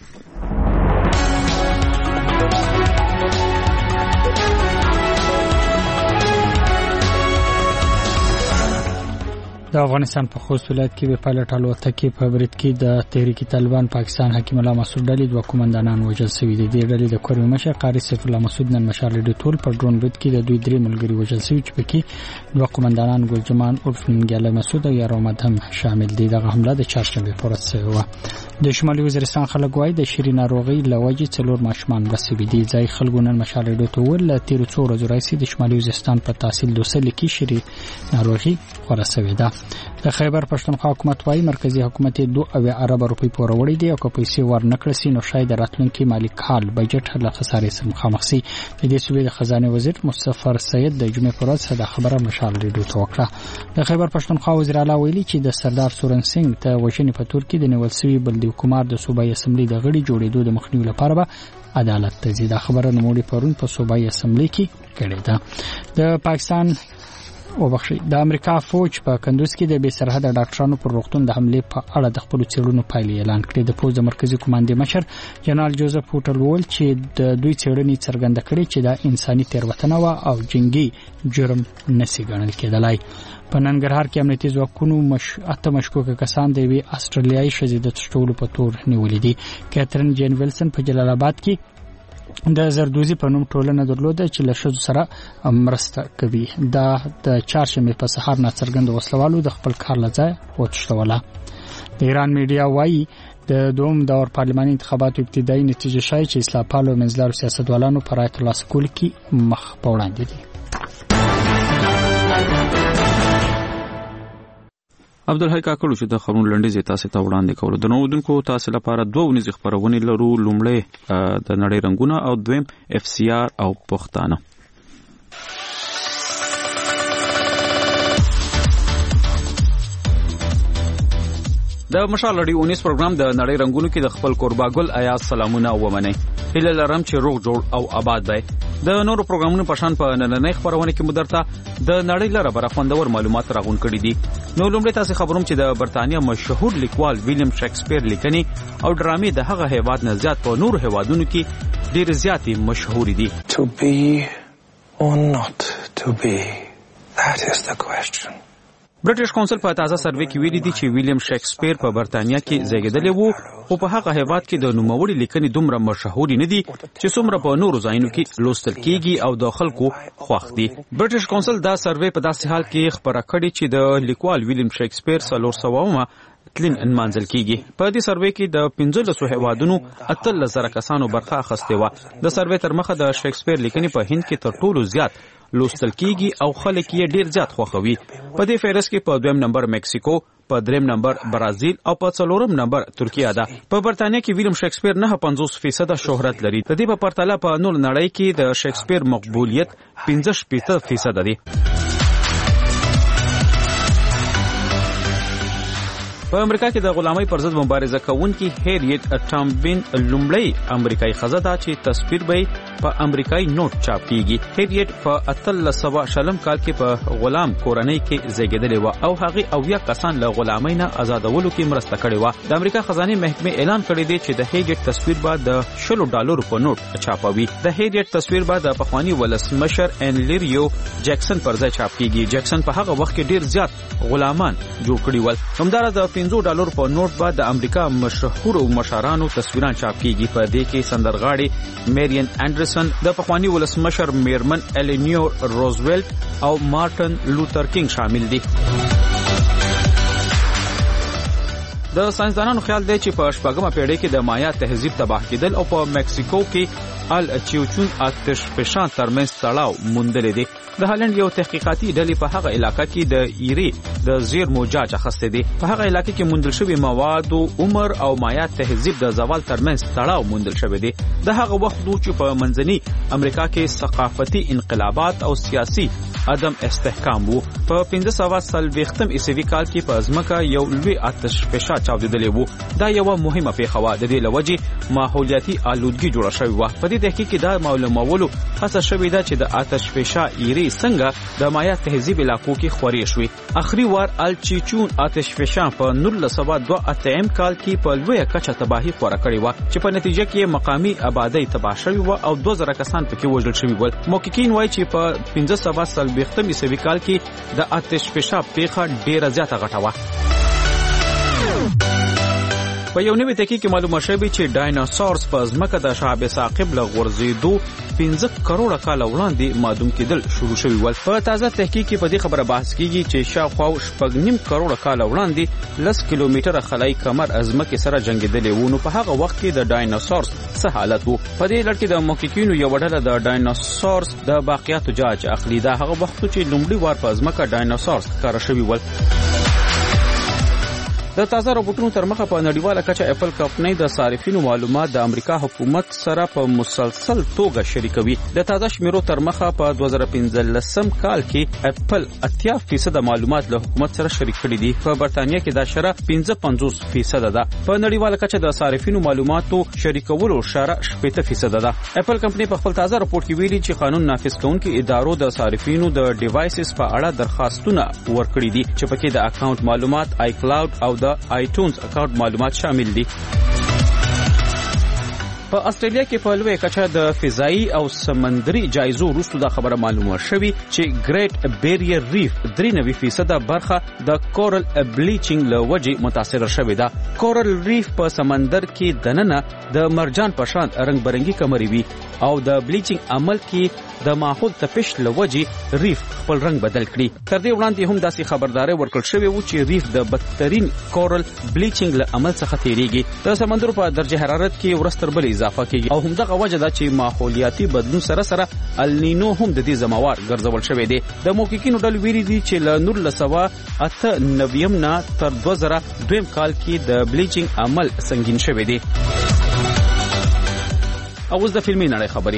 د افغانستان په خوست ولایت کې په پایلټ الوتکې په برید کې د تحریک طالبان پاکستان حکیم الله مسعود ډلې دوه کمانډانان وژل شوي دي. د ډلې د کورمي مشر قاری سیف الله مسعود نن مشال ریډیو ټول په ډرون برید کې د دوی درې ملګري وژل شوي چې پکې دوه کمانډانان ګل جمان عرف ننګیاله مسعود او یار احمد هم شامل دي. دغه حمله د چهارشنبه پر ورځ شوې وه. د شمالي وزیرستان خلک وایي د شیرین ناروغي لوجې 4 ماشومان رسېدلي دي. ځای خلکو نن مشال ریډیو ته ول تیر څو ورځې راځي د شمالي وزیرستان په تحصیل دوسل کې شیرین ناروغي خورا شوې ده. د خیبر پښتونخوا حکومت وايي مرکزی حکومت 2 ارب روپۍ پور وړي دي او که پیسې ورنکړي سي نو شاید راتلونکي مالی کال بجټ له خسارې سره مخامخ سي. د دې صوبې د خزانه وزیر مصطفی سید د جمعې پر ورځ د خبره مشال ریډیو ته وکړه. د خیبر پښتونخوا وزیر اعلی ویلي چې د سردار سورن سنگ ته وژنې په تور کې د نیول شوی بلدي حکومت د صوبایي اسمبلی د غړي جوړېدو د مخنیوي لپاره به عدالت ته ځي. دا خبره نوموړي پرون په صوبایي اسمبلی کې کړې ده. د پاکستان د امریکا فوج په کندوز کې د بې سرحده ډاکټرانو پر روغتون د حمله په اړه د خپل څېړنو پایلې اعلان کړې. د فوج د مرکزی کمانډې مشر جنرال جوزف هوټل وول چې د دوی څېړنې څرګنده کړې چې دا انساني تېروتنه و او جنگي جرم نسی ګڼل کېدلای. په ننګرهار کې امنیتي ځواکونو مشکوکه کسان د یوې استرالیایي ښځې د تښتولو په تور نیولي دي. کیترین جین ویلسن په جلال آباد کې د زردوزي په نوم ټولنه درلوده چې له ښځو سره مرسته کوي. دا د چهارشنبې په سهار ناڅرګند وسلوالو د خپل کار له ځایه وتښتوله. د ایران میډیا وایي د دوم دور پارلماني انتخاباتو ابتدایي نتیجه ښایي چې اصلاح پالو منځلارو سیاستوالانو پر رایت ترلاسه کولو کې مخ په وړاندې دي. عبدالحی کاکړ چې د خبرونو لنډیز تاسو ته وړاندې کول. د نوودونکو تاسو لپاره دوه ونیز خبرونه لرو. لومړی د نړۍ رنگونه او دویم اف سی آر او پښتانه. د مشال لړۍ 19 پروګرام د نړۍ رنگونو کې د خپل قرباګل آیاز سلامونه ومنئ. هیله لرم چې روغ جوړ او آباد وي. د نورو پروګرامونو په شان په نننۍ خبرونه کې مدرته د نړۍ لپاره برخوندور معلومات راغون کړي دي. نو لومړی تاسو خبروم چې د برتانیا مشهور لیکوال ویلیام شکسپیر لیکني او ډرامې د هغه هیواد نه زیات په نورو هیوادونو کې ډېر زیاتې مشهور دي. To be or not to be, that is the question. برټش کونسل په تازه سروې کې ویلي دي چې ویلیام شکسپیر په برتانیا کې زیږیدلی وو او په هغه هیواد کې د نوموړي لیکنې دومره مشهورې نه دي چې څومره په نورو ځایونو کې لوستل کیږي او د خلکو خوښ دي. برټش کونسل دا سروې په داسې حال کې خبره کړې چې د لیکوال ویلیام شکسپیر 400 تلین انمانځل کیږي. په دې سروې کې د 1500 هیوادونو 18,000 کسانو برخه اخیستې وه. د سروې تر مخه د شکسپیر لیکنې په هند کې تر ټولو زیات لوستل کیږي او خلک یې ډیر زیات خوښوي. په دې فهرست کې په دویم نمبر مکسیکو، په دریم نمبر برازیل او په څلورم نمبر ترکیه ده. په برتانیا کې ویلیام شکسپیر 9.50% شهرت لري. د دې په پرتله په نور نړۍ کې د شکسپیر مقبولیت 15% دی. په امریکا کې د غلامۍ پر ضد مبارزه کوونکي هریټ ټامبین لومړی امریکایي ښځه ده چې تصویر به په امریکایي نوٹ چاپ کیږي. هریټ په 1800 کال کې په غلام کورنۍ کې زیږیدلې و او هغه 90 کسان له غلامۍ نه آزادولو کې مرسته کړې و. د امریکا خزانه محکمې اعلان کړی دی چې د هریټ تصویر به د $10 په نوٹ چاپوي. د هریټ تصویر به د پخوانی ولسمشر انلیریو جکسن پر ځای چاپ کیږي. جکسن په هغه وخت کې ډیر زیات غلامان جوړ کړي ول. همدارس د $50 په نوٹ به د امریکا مشهورو مشرانو تصویران چاپ کیږي. په دې کې سندرغاړي میرین انډرسن، د پخوانی ولسمشر میرمن الینور روزویلټ او مارټن لوتر کینګ شامل دي. د ساينسدانانو خیال دی چې په 8مه پیړۍ کې د مایا تهذیب تباه کېدل او په مکسیکو کې ال چیوچون آتش فشان ترمنځ تړاو موندل دي. د هالند یو تحقیقاتي ډلې په هغه علاقې کې د ایری د زیرمو جاج اخیسته دي. په هغه علاقې کې موندل شوی مواد او عمر او مایا تهذیب د زوال ترمنځ تړاو موندل شوی دی. د هغه وخت چې په منځني امریکا کې ثقافتي انقلابات او سیاسي عدم استحکام وو. په 1540 عیسوي کال کې په ازمکه یو لوی آتش فشان چاودیدلی وو. دا یو مهمه پیښه وه. د دې لوجې ماحولیاتي آلودګي جوړه شوې وه. په دې تحقیق کې دا معلومولو هڅه شوې ده چې د آتش فشان ایری څنګه د مایا تهذیب علاقو کې خوري شوې. اخري وار ال چیچون آتش فشان په 1902 کال کې په لویه کچه تباہي خورا کړې وه چې په نتیجه کې مقامی آبادی تباه شوې وه او 2000 کسان پکې وژل شوي ول. محققین وایي چې په 1540 عیسوي کال کې د آتش فشان پیښه ډیره زیاته غټه وه. په یو نوې تحقیق کې معلومه شوې چې ډایناسورز په ځمکه د شعب ثاقب له غورځېدو 15 کروڑه کال وړاندې معدوم کېدل شروع شوي ول. په تازه تحقیق کې په دې خبره بحث کیږي چې شاوخوا 6.5 کروڑه کال وړاندې 10 کیلومتره خلای کمر ځمکې سره جنگیدلې وو. نو په هغه وخت کې د ډایناسورز څه حالت وو؟ په دې لړ کې د محققینو یو ډله د ډایناسورز د باقیاتو جاج اخلي. دا هغه وخت چې لومړی وار په ځمکه ډایناسورز ښکار شوي ول. د تازه راپورټونو تر مخه په نړیواله کچه اپل کمپنۍ د صارفینو معلومات د امریکا حکومت سره په مسلسل توګه شریکوي. د تازه شمیرو تر مخه په 2015 کال کې اپل 80% معلومات له حکومت سره شریک کړي دي. په برتانیا کې دا شرح 55% ده. په نړیواله کچه د صارفینو معلوماتو شریکولو شرح 60% ده. اپل کمپنۍ په خپل تازه راپورټ کې ویلي چې قانون نافذ کوونکي ادارو د صارفینو د ډیوایسز په اړه درخواستونه ورکړي دي چې پکې د اکاونټ معلومات، آی کلاود او د آیټونز اکاونټ معلومات شامل دي. په استرالیا کې په لوی کچه د فضایی او سمندري جایزو وروسته دا خبره معلومه شوې چې ګریټ بیریر ریف 93% برخه د کورل بلیچینګ له وجې متاثر شوې ده. کورل ریف په سمندر کې دننه د مرجان په شان رنگ برنګي کمرې وي او د بلیچینګ عمل کې د ماحول تپش له وجې ریف خپل رنگ بدل کړي. تر دې وړاندې هم داسې خبرداري ورکړل شوې و چې ریف د بدترین کورل بلیچینګ له عمل څخه تیریږي. د سمندر په درجه حرارت کې ورستر بل اضافه کیږي او همدغه وجه ده چې ماحولیاتي بدلون سره سره النینو هم د دې زموار ګرځول شوی دی. د محققینو ډلې ویلي دي چې له 1998 نه تر 2002 کال کې د بلیچینګ عمل سنگین شوی دی. اوس د فلمي نړۍ خبرې.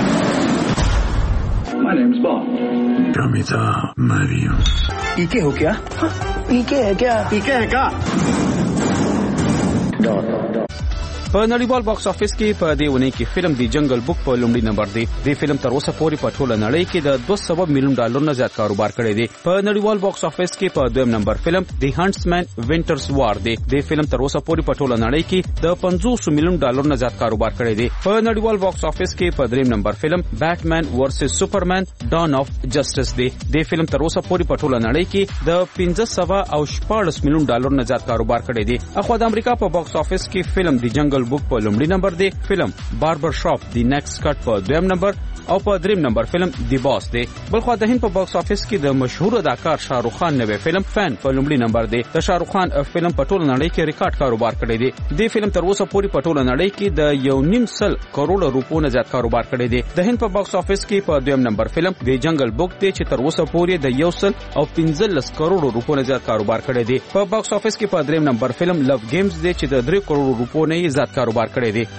My name's Bond. Ramita Mariam. पीके हो क्या? पीके है क्या? पीके है क्या? په نړیوال باکس افیس کې په دې ونې کې فلم دی جنگل بوک په لومړي نمبر دی. د فلم تر اوسه پورې په ټوله نړۍ کې د $200 میلیون نه زیات کاروبار کړی دی. په نړیوال باکس افیس کې په دویم نمبر فلم دی هانټسمن وینټرز وار دی. د فلم تر اوسه پورې په ټوله نړۍ کې د $500 میلیون نه زیات کاروبار کړی دی. په نړیوال باکس افیس کې په دریم نمبر فلم بیټمن ورسس سپرمن ډان اف جسټس دی. د فلم تر اوسه پورې په ټوله نړۍ کې د $514 میلیون نه زیات کاروبار کړی دی. اخو د امریکا په باکس افیس کې فلم دی جنگل بوک په لومړي نمبر دی. فلم باربر شاپ دی نیکسټ کټ په دویم نمبر او په دریم نمبر فلم دی باس دی. بلخو د هند په باکس افیس کې د مشهور اداکار شاهرخ خان نوې فلم فین په لومړي نمبر دی. د شاهرخ خان فلم په ټوله نړۍ کې ریکارډ کاروبار کړی دی. د فلم تر اوسه پورې په ټوله نړۍ کې د 1.5 کروڑ روپو نه زیات کاروبار کړی دی. د هند په باکس افیس کې په دویم نمبر فلم دی جنگل بوک دی چې تر اوسه پورې د 115 کروڑ روپو نه زیات کاروبار کړی دی. په باکس افیس کې په دریم نمبر فلم لو گیمز دی چې د 3 کروڑ روپو نه زیات کاروبار کړی دی.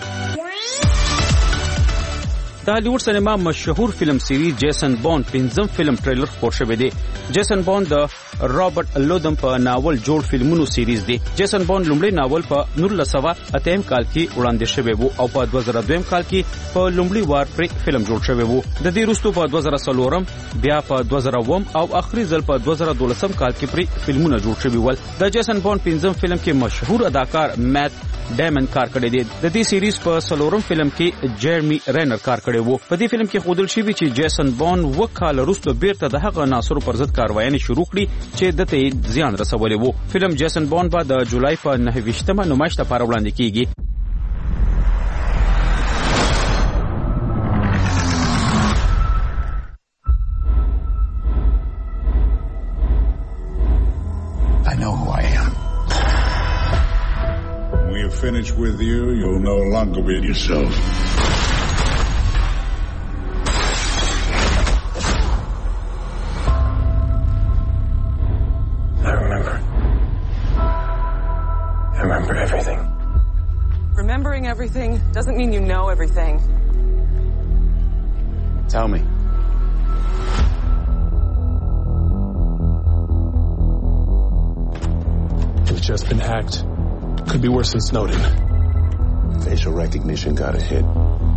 د هالیوډ سینما مشهور فلم سیریز جیسن بوند 5م فلم ټریلر خپور شوی دی. جیسن بوند د رابرټ لودم په ناول جوړ فلمونو سیریز دی. جیسن بوند لومړی ناول په 1908 کال کې وړاندې شوی وو او په 2002 کال کې په لومړی وار پر فلم جوړ شوی وو. د دې وروسته په 2003 بیا په 2009 او آخري ځل په 2012 کال کې پر فلمونه جوړ شوی ول. د جیسن بوند 5م فلم کې مشهور اداکار میت ډایمن کار کړی دی. د دې سیریز په څلورم فلم کې جیرمی رینر کار کړی وو. په دې فلم کې ښودل شوی چې جیسن بون وکاله وروسته بیرته د هغه عناصرو پر ضد کاروایي شروع کړي چې دته زیان رسولې وو. فلم جیسن بون په د جولای په 9 نمایش لپاره وړاندې کیږي. I know who I am. When we are finished with you, you'll no longer be yourself. I remember everything. Remembering everything doesn't mean you know everything. Tell me. We've just been hacked. Could be worse than Snowden. Facial recognition got a hit.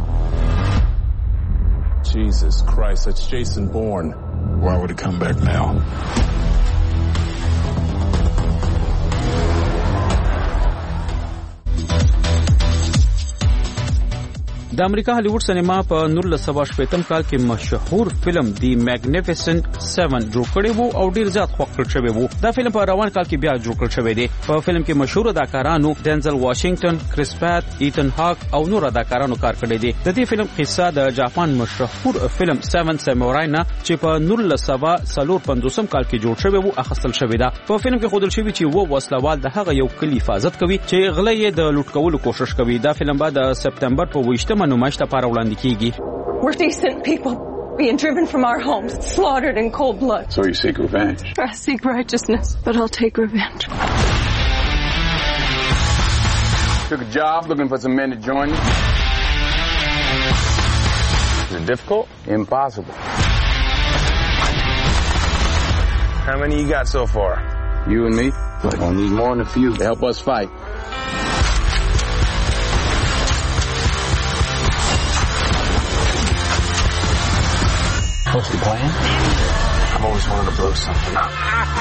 Jesus Christ, that's Jason Bourne. Why would he come back now? د امریکا هالیوډ سینما په 1980 کال کې مشهور فلم دی میگنیفیسنت 7 جوړ کړی وو او ډیر زیات خوښ کړل شوی وو. دا فلم په روان کال کې بیا جوړ کړل شوی دی. په فلم کې مشهور اداکارانو ډینزل واشنگټن، کریس پات، ایتن هاک او نور اداکارانو کار کړی دی. د دې فلم قصه د جاپان مشهور فلم 7 سامورای نه چې په 1950 کال کې جوړ شوی وو اخیستل شوی دا. په فلم کې ښودل شوی چې وو وسلوال د هغه یو کلی حفاظت کوي چې غلې یې د لوټ کولو کوشش کوي. دا فلم بعد د سپتمبر په 28 نمایش لپاره وړاندې کیږي. We're decent people being driven from our homes, slaughtered in cold blood. So you seek revenge? I seek righteousness, but I'll take revenge. Took a job looking for some men to join you. Is it difficult? Impossible. How many you got so far? You and me? I'll need more than a few to help us fight. What's the plan? I've always wanted to blow something up.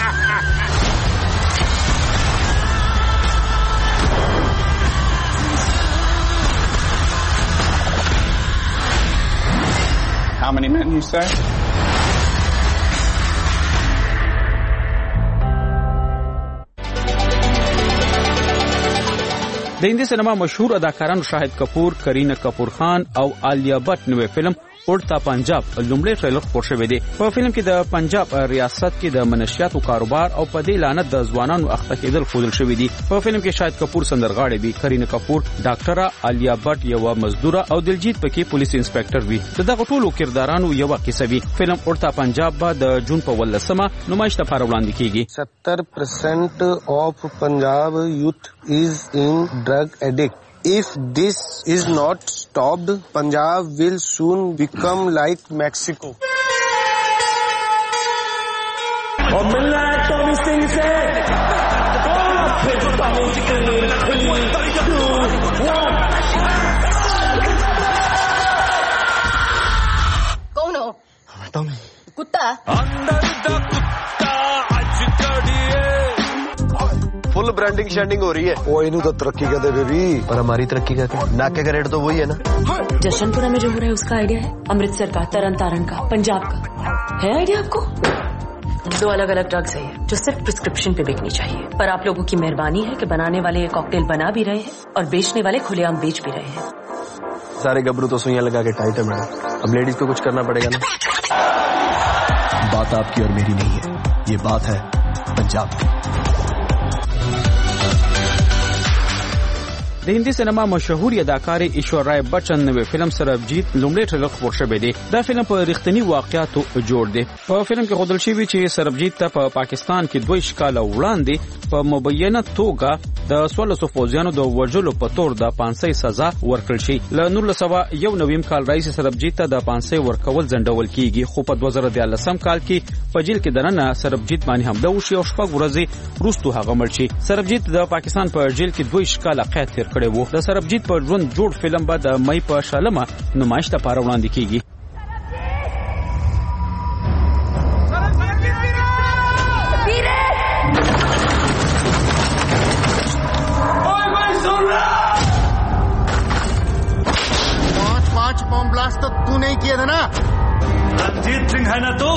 How many men, you say? د هندي سینما مشهور اداکارانو شاهد کپور، کرینه کپور خان او آلیا بټ نوې فلم اورتا پنجاب لومړی ټریلر خپور شوی دی. په فلم کې د پنجاب ریاست کې د منشیاتو کاروبار او په دې لعنت د ځوانانو اخته کېدل ښودل شوی دی. په فلم کې شاهد کپور سندرغاړی وي، کرینه کپور ډاکټره، آلیا بټ یو مزدوره او دلجیت پکې پولیس انسپکټر وي. دغه ټولو کردارانو یو کیسه وي. فلم اورتا پنجاب به د جون په 18 نمایش لپاره وړاندې کیږي. 70% of Punjab youth is in drug addict. If this is not stopped, Punjab will soon become like Mexico. कौन हो? कुत्ता? Full branding शेंडिंग हो रही है. वो इन्हों तो तरक्की कहते बेबी, पर हमारी तरक्की कहते हैं. नाके का रेट तो वही है ना. जशनपुरा में जो हो रहा है उसका आइडिया है, अमृतसर का, तरन तारण का, पंजाब का है आइडिया आपको? 2 अलग अलग ड्रग्स है जो सिर्फ प्रिस्क्रिप्शन पे बिकनी चाहिए. पर आप लोगों की मेहरबानी है कि बनाने वाले ये कॉकटेल बना भी रहे हैं और बेचने वाले खुलेआम बेच भी रहे हैं. सारे गबरू तो सुइयां लगा के टाइट है मैडम. अब लेडीज को कुछ करना पड़ेगा ना. बात आपकी और मेरी नहीं है, ये बात है पंजाब की. د هندي سینما مشهور اداکار ایشورای بچن نوې فلم سربجیت لومړی ټریلر خپور شوی دی. دا فلم په رښتینی واقعیاتو جوړ دی. په فلم کې ښودل شوی چې سربجیت ته په پاکستان کې 2 کاله وړاندې په مبینه توګه د 1600 فوجیانو د وژلو په تور د 500 سزا ورکړل شي. له 1991 کال راځي سربجیت ته د 500 ورکول ځنډول کیږي، خو په 2013 کال کې په جیل کې دننه سربجیت باندې حمله وشي او شپږ ورځې وروسته هغه مړ شي. سربجیت د پاکستان په جیل کې 2 کاله قید تیر کړی وو. د سربجیت په ژوند جوړ فلم به د مئی په 16 نمایش لپاره وړاندې کیږي. नहीं किया था ना? रंजीत सिंह है ना तू?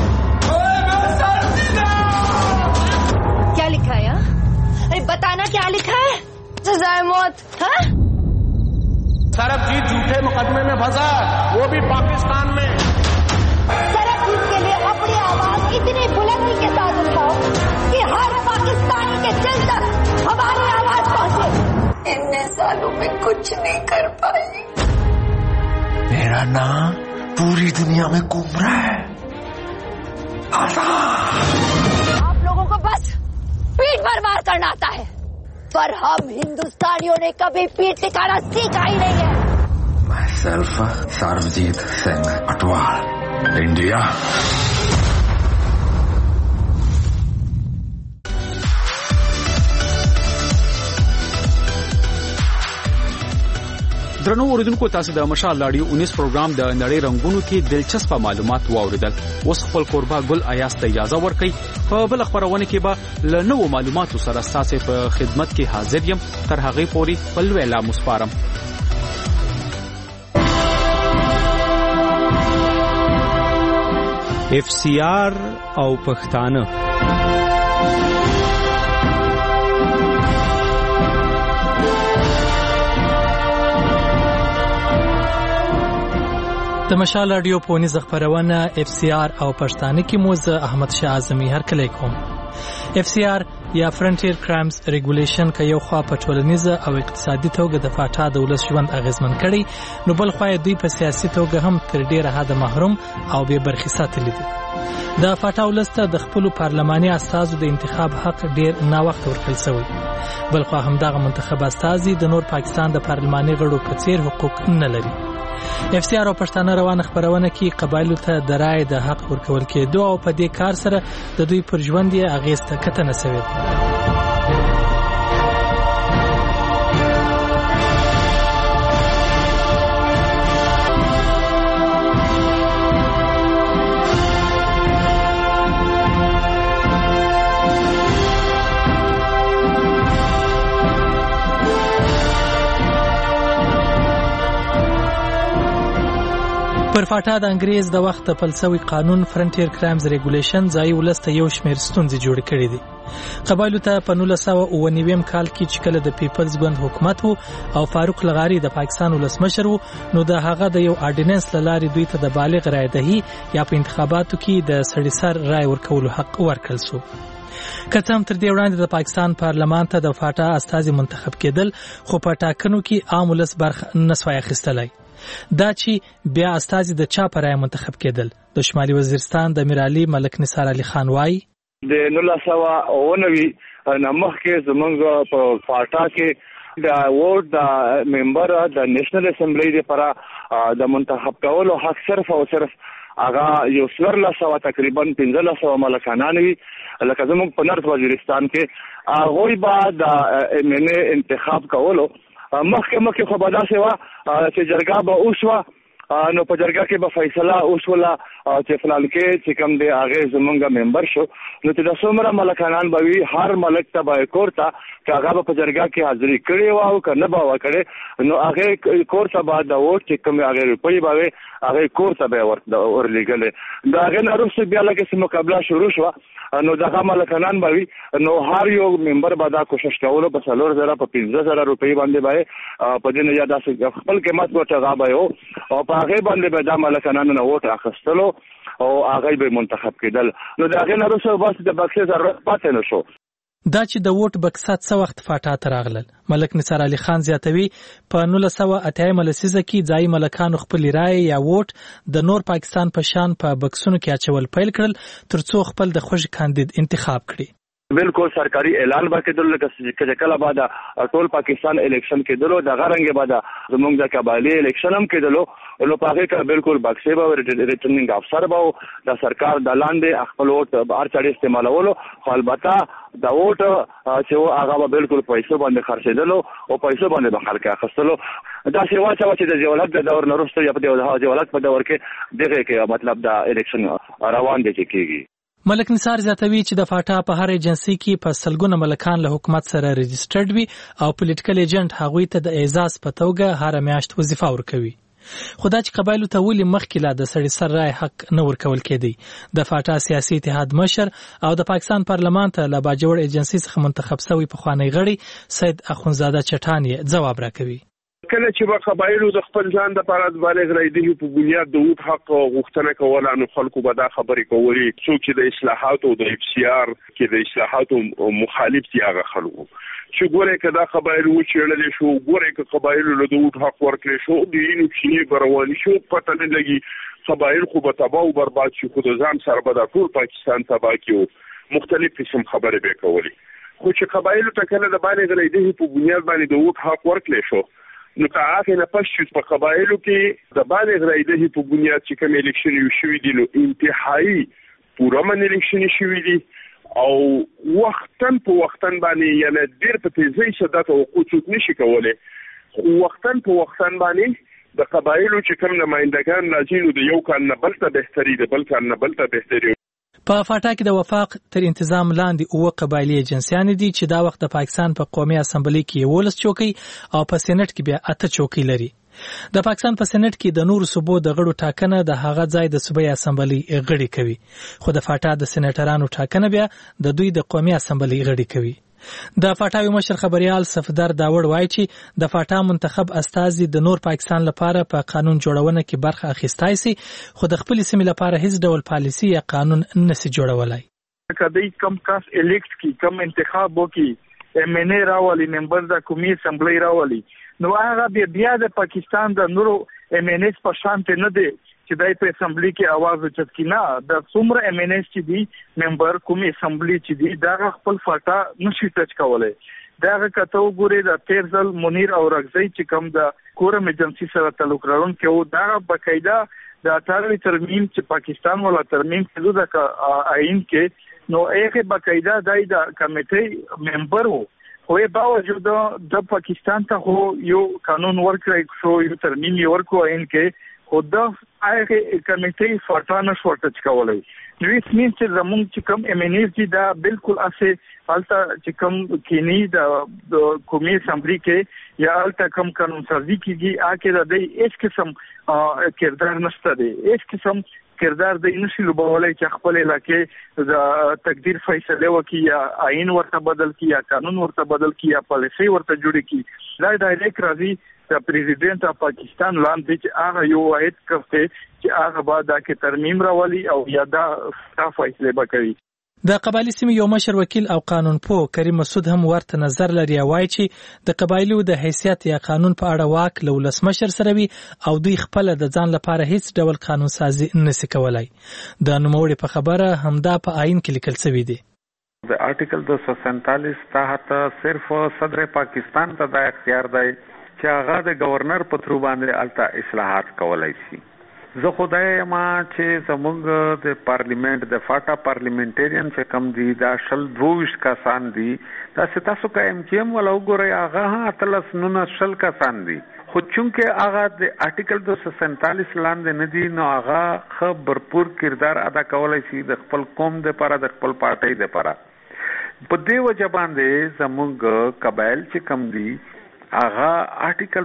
क्या लिखा है? अरे बताना क्या लिखा है? सजाए मौत। हाँ? सरबजीत झूठे मुकदमे में फंसा, वो भी पाकिस्तान में। सरबजीत के लिए अपनी आवाज इतनी बुलंदी के साथ उठाओ कि हर पाकिस्तानी के दिल तक हमारी आवाज पहुंचे। इतने सालों में कुछ नहीं कर पाई। मेरा नाम पूरी दुनिया में घूम रहा है। आप लोगों को बस पीठ पर मार करना आता है, पर हम हिंदुस्तानियों ने कभी पीठ टिकाना सीखा ही नहीं है। Myself, Sarabjit Singh Atwal, India. درنو اوریدونکو تاسو د مشال رادیو 19 پروګرام د نړۍ رنگونو کې دلچسپ معلومات واوریدل. اوس خپل قربا ګل ایاس ته اجازه ورکړئ. په بل خبرونه کې به له نوو معلوماتو سره تاسو په خدمت کې حاضر یم. تر هغه پورې بل ویلا مسپارم. FCR او پښتانه د مشال رادیو پونیز خبرونه FCR او پښتانه کې موز احمد شاه اعظمي هر کله کوم. FCR یا فرنټیر کرایمز ریګولیشن کې یو خوا په ټولنیزه او اقتصادي توګه د فاټا د ولس ژوند اغیزمن کړي، نو بل خوا دوی په سیاسي توګه هم تر ډیره حد محروم او بې برخې ساتلي دي. د فاټا ولس ته د خپل پارلماني استازو د انتخاب حق ډیر ناوخت ورکړل شوی، بل خوا هم دغه منتخب استازي د نور پاکستان د پارلماني غړو په څیر حقوق نه لري. FCR او پښتانه روانه خبرونه کې قبایلو ته د رای د حق ورکول کېدو او په دې کار سره د دوی پر ژوند یې اغیز ته کتنه شوې ده. پر فاټا د انګریز د وخت فلسفي قانون فرنټیر کرایمز ریګولیشن ځای ولسته یو شمېر ستونزې جوړ کړې دي. قبایلو ته په 1999 کال کې چې کله د پیپلز ګوند حکومت وو او فاروق لغاري د پاکستان ولسمشر وو، نو د هغه د یو آرډیننس لارې دوی ته د بالغ رای دهي یا په انتخاباتو کې د سړي سر رای ورکولو حق ورکړل شو. که هم تر دې وړاندې د پاکستان پارلمان ته د فاټا استازي منتخب کېدل، خو په ټاکنو کې عام ولس برخه نسوای اخیستلای. دا چې بیا استازي د چا پر رای منتخب کېدل، د شمالي وزیرستان د میرعلي ملک نثار علي خان وایي د 1999 نمخ کې زمونږ په فاټا کې د ووټ د ممبر د نېشنل اسمبلی لپاره د منتخب کولو حق صرف او صرف هغه یو 1400 تقریبا 1500 ملکانان وي. لکه زمونږ په نرس وزیرستان کې هغوی به د MNA انتخاب کولو مخکې خو به داسې وه چې جرګه به وشوه، نو په جرګه کې به فیصله وشوله چې فلان کې چې کوم دی هغې زمونږ ممبر شو، نو چې د څومره ملکانان به وي هر ملک ته به کور ته که هغه به په جرګه کې حاضري کړې وه او که نه به وه کړې، نو هغې کور ته به د ووټ چې کومې هغې روپۍ به وې هغې کور ته به یې ورلېږلې. د هغې نه وروسته بیا لږ څه مقابله شروع شوه، نو دغه ملکانان به وي، نو هر یو ممبر به دا کوشش کولو په 4000 په 15000 روپۍ باندې به په دې نه یا داسې خپل قیمت ورته هغه به او په هغې باندې به دا ملکانانو نه ووټ اخیستلو او هغوی به منتخب کېدل. نو د هغې نه وروسته بس د بکسې ضرورت پاتې نه شو. دا چې د ووټ بکسات څه وخت فاټا ته راغلل، ملک نثار علي خان زیاتوي په 1980 لسیزه کې ځای ملکانو خپل رای یا ووټ د نور پاکستان په شان په بکسونو کې اچول پیل کړل ترڅو خپل د خوښ کاندید انتخاب کړي. بالکل سرکاري اعلان به کېدل، لکه کله به د ټول پاکستان الیکشن کېدلو، دغه رنګې به د زموږ د قبایلي الیکشن هم کېدلو، نو په هغې کې بالکل بکسې به ریټرنینګ افسر به د سرکار د لاندې خپل ووټ هر چاړې استعمالولو، خو البته د ووټ چې و هغه به بالکل پیسو باندې خرڅېدلو او پیسو باندې به خلک اخیستلو. داسې واچوه چې د ضیاءالحق د دور نه وروسته یا په ضیاءالحق په دور کې دغې کې مطلب د الیکشن روان دی چې کېږي. ملک نثار زیاتوي چې د فاټا په هر ایجنسي کې په سلګونه ملکان له حکومت سره رجسټرډ وي او پولیټیکل ایجنټ هغوی ته د اعزاز په توګه هر میاشت وظیفه ورکوي. خو دا چې قبایلو ته ولې مخکې لا د سړي سر رای حق نه ورکول کېدی د فاټا سیاسي اتحاد مشر او د پاکستان پارلمان ته له باجوړ ایجنسي څخه منتخب شوی پخوانی غړي سید اخونزاده چټان یې ځواب راکوي. کله چې به قبایلو د خپل ځان د پاره د بالغ رایدي په بنیاد د ووټ حق غوښتنه کوله نو خلکو به دا خبرې کولې څوک چې د اصلاحاتو د FCR کې د اصلاحاتو مخالف دي هغه خلکو چې ګوره که دا قبایلو وچېړلې شو ګوره که قبایلو له د ووټ حق ورکړې شو د وینو چینې به روانې شو پته نه لګي قبایل خو به تباه او برباد شي خو د ځان سره به دا ټول پاکستان تباه کړي مختلف قسم خبرې به کولې خو چې قبایلو ته کله د بالغ رایدي په بنیاد باندې د ووټ حق ورکړې شو نو هغه نه پښ چې په قبایلو کې د بالغ رایدي په بنیاد چې کوم الیکشن یو شوی دی نو انتهایی پوره من الیکشن شوی دی او وختن په وختن باندې یعنی ډیر په تیزی سره د توقع نشي کولای خو وختن په وختن باندې د قبایلو چې کوم نمائندگان راځي نو د یو کال نه بل ته بهتري د بل کال نه بل ته بهتري. په فاټا کې د وفاق تر انتظام لاندې اوه قبایلي ایجنسیان دي چې دا وخت د پاکستان په قومي اسمبلی کې 11 چوکۍ او په سېنات کې بیا 8 چوکۍ لري. د پاکستان په سېنات کې د نورو صوبو د غړو ټاکنه د هغه ځای د صوبایي اسمبلی غړي کوي خو د فاټا د سېناترانو ټاکنه بیا د دوی د قومي اسمبلی غړي کوي. د فاټاوي مشر خبريال صفدر داوړ وایي چې د فاټا منتخب استازي د نور پاکستان لپاره په قانون جوړونه کې برخه اخیستای سي خو د خپل سیمې لپاره هیڅ ډول پالیسي یا قانون نشي جوړولای. کدی کم کاس الیکټ کی کم انتخاب وکي MNA راولي ممبر د قومي اسمبلی راولي نو هغه بیا د پاکستان د نورو MNA په شان ته نه دی چې دای په اسمبلی کې आवाज اوچت کینا د څومره MNA چې دی ممبر قومي اسمبلی چې دی دا خپل فاټا نشي ټچ کولای دا کته وګوري د تیرزل منیر او رغزی چې کوم د کورم ایجنسی سره تعلق لرونکي او دا بقاعده د 18 ترمیم چې پاکستان ولا ترمیم کېدو د آئین کې نو هغه بقاعده د کمیټې ممبر وو خو به باوجود د پاکستان ته یو قانون ورکړی شو یو ترمیم ورکو آئین کې خو د هغه کمیټې فاټانه شورټچ کولای نو هیڅ مين چې زموږ چې کوم MNA دي دا بالکل اسه حالت چې کوم کینی د قومي اسمبلی کې یا حالت کوم قانون سازي کیږي اکه د هیڅ قسم کردار نشته دی هیڅ قسم کردار د نشي لوبولای چې خپل علاقې د تقدیر فیصله وکي یا آئین ورته بدل کی یا قانون ورته بدل کی یا پالیسي ورته جوړ کی دا ډایرکټ راځي د پریزیدنت اف پاکستان لاندې چې هغه یو واحد کفته چې هغه بعد د ترمیم راولي او یا دا فیصله وکړي. د قبایلی سیمې یو مشر وکیل او قانونپوه کریم مسعود هم ورته نظر لري وایي چې د قبایلو د حیثیت یا قانون په اړه واک له ولسمشر سره وي او دوی خپل د ځان لپاره هیڅ ډول قانون سازي نشي کولای. د نوموړي په خبره همدا په آئین کې لیکل شوی دی. د آرټیکل 247 تحت صرف صدر پاکستان ته د اختیار دی چې هغه د گورنر په تر باندې الته اصلاحات کولای شي. زه خدای ما چې زموږ د پارلیمنت د فاټا پارلیمنټریان چې کم دي دا 22 کسان دي دا ستاسو کا MKM ولا وګورئ هغه اتلس نو 20 کسان دي خو چونکه هغه د آرټیکل 247 لاندې نه دي نو هغه خبرپور کردار ادا کولای شي د خپل قوم د لپاره د خپل پارټي د لپاره په دې وجه باندې زموږ قبایل چې کم دي هغه آرټیکل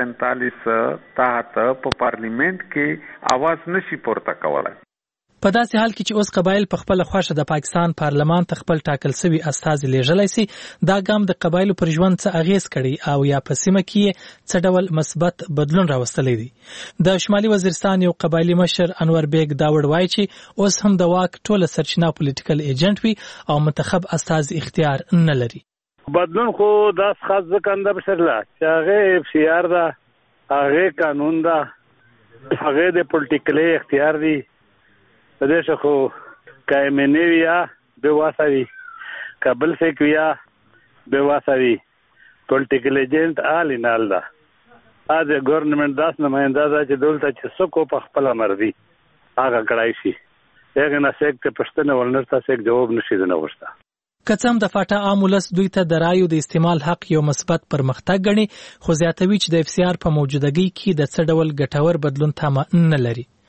247 تحت په پارلیمنت کې आवाज نشي پورته کولای. په داسې حال کې چې اوس قبایل په خپل خوښه د پاکستان پارلمان ته خپل ټاکل شوی استازي لیږلی سي دا ګام د قبایلو پر ژوند څه اغیز کړي او یا په سیمه کې څه ډول مثبت بدلون راوستلی دی. د شمالي وزیرستان یو قبایلی مشر انور بیگ داوړ وایي چې اوس هم د واک ټوله سرچینه پولیټیکل ایجنټ وي او منتخب استازي اختیار نه لري. بدلون خو داس خاص ځکه بشرله چې هغه FCR دا هغه قانون دا هغه د پولیټیکل اختیار دی په دې شخو کایمنی یا به واسوي قبل سے کیا به واسوي پولیټیکل ایجنټ آل نال دا از ګورنمنت داس نماینده دا چې دولت چې څوک په خپل مرضی هغه کړای شي هغه نه سیک پښتنه ولنرته سیک جواب نشي نه وشته. کڅم د فاټا عامولس دوی ته د رایو د استعمال حق یو مثبت پرمختګ ګڼي خو زیاتوي چې د FCR په موجودګۍ کې د څه ډول ګټور بدلون تمه نه لري.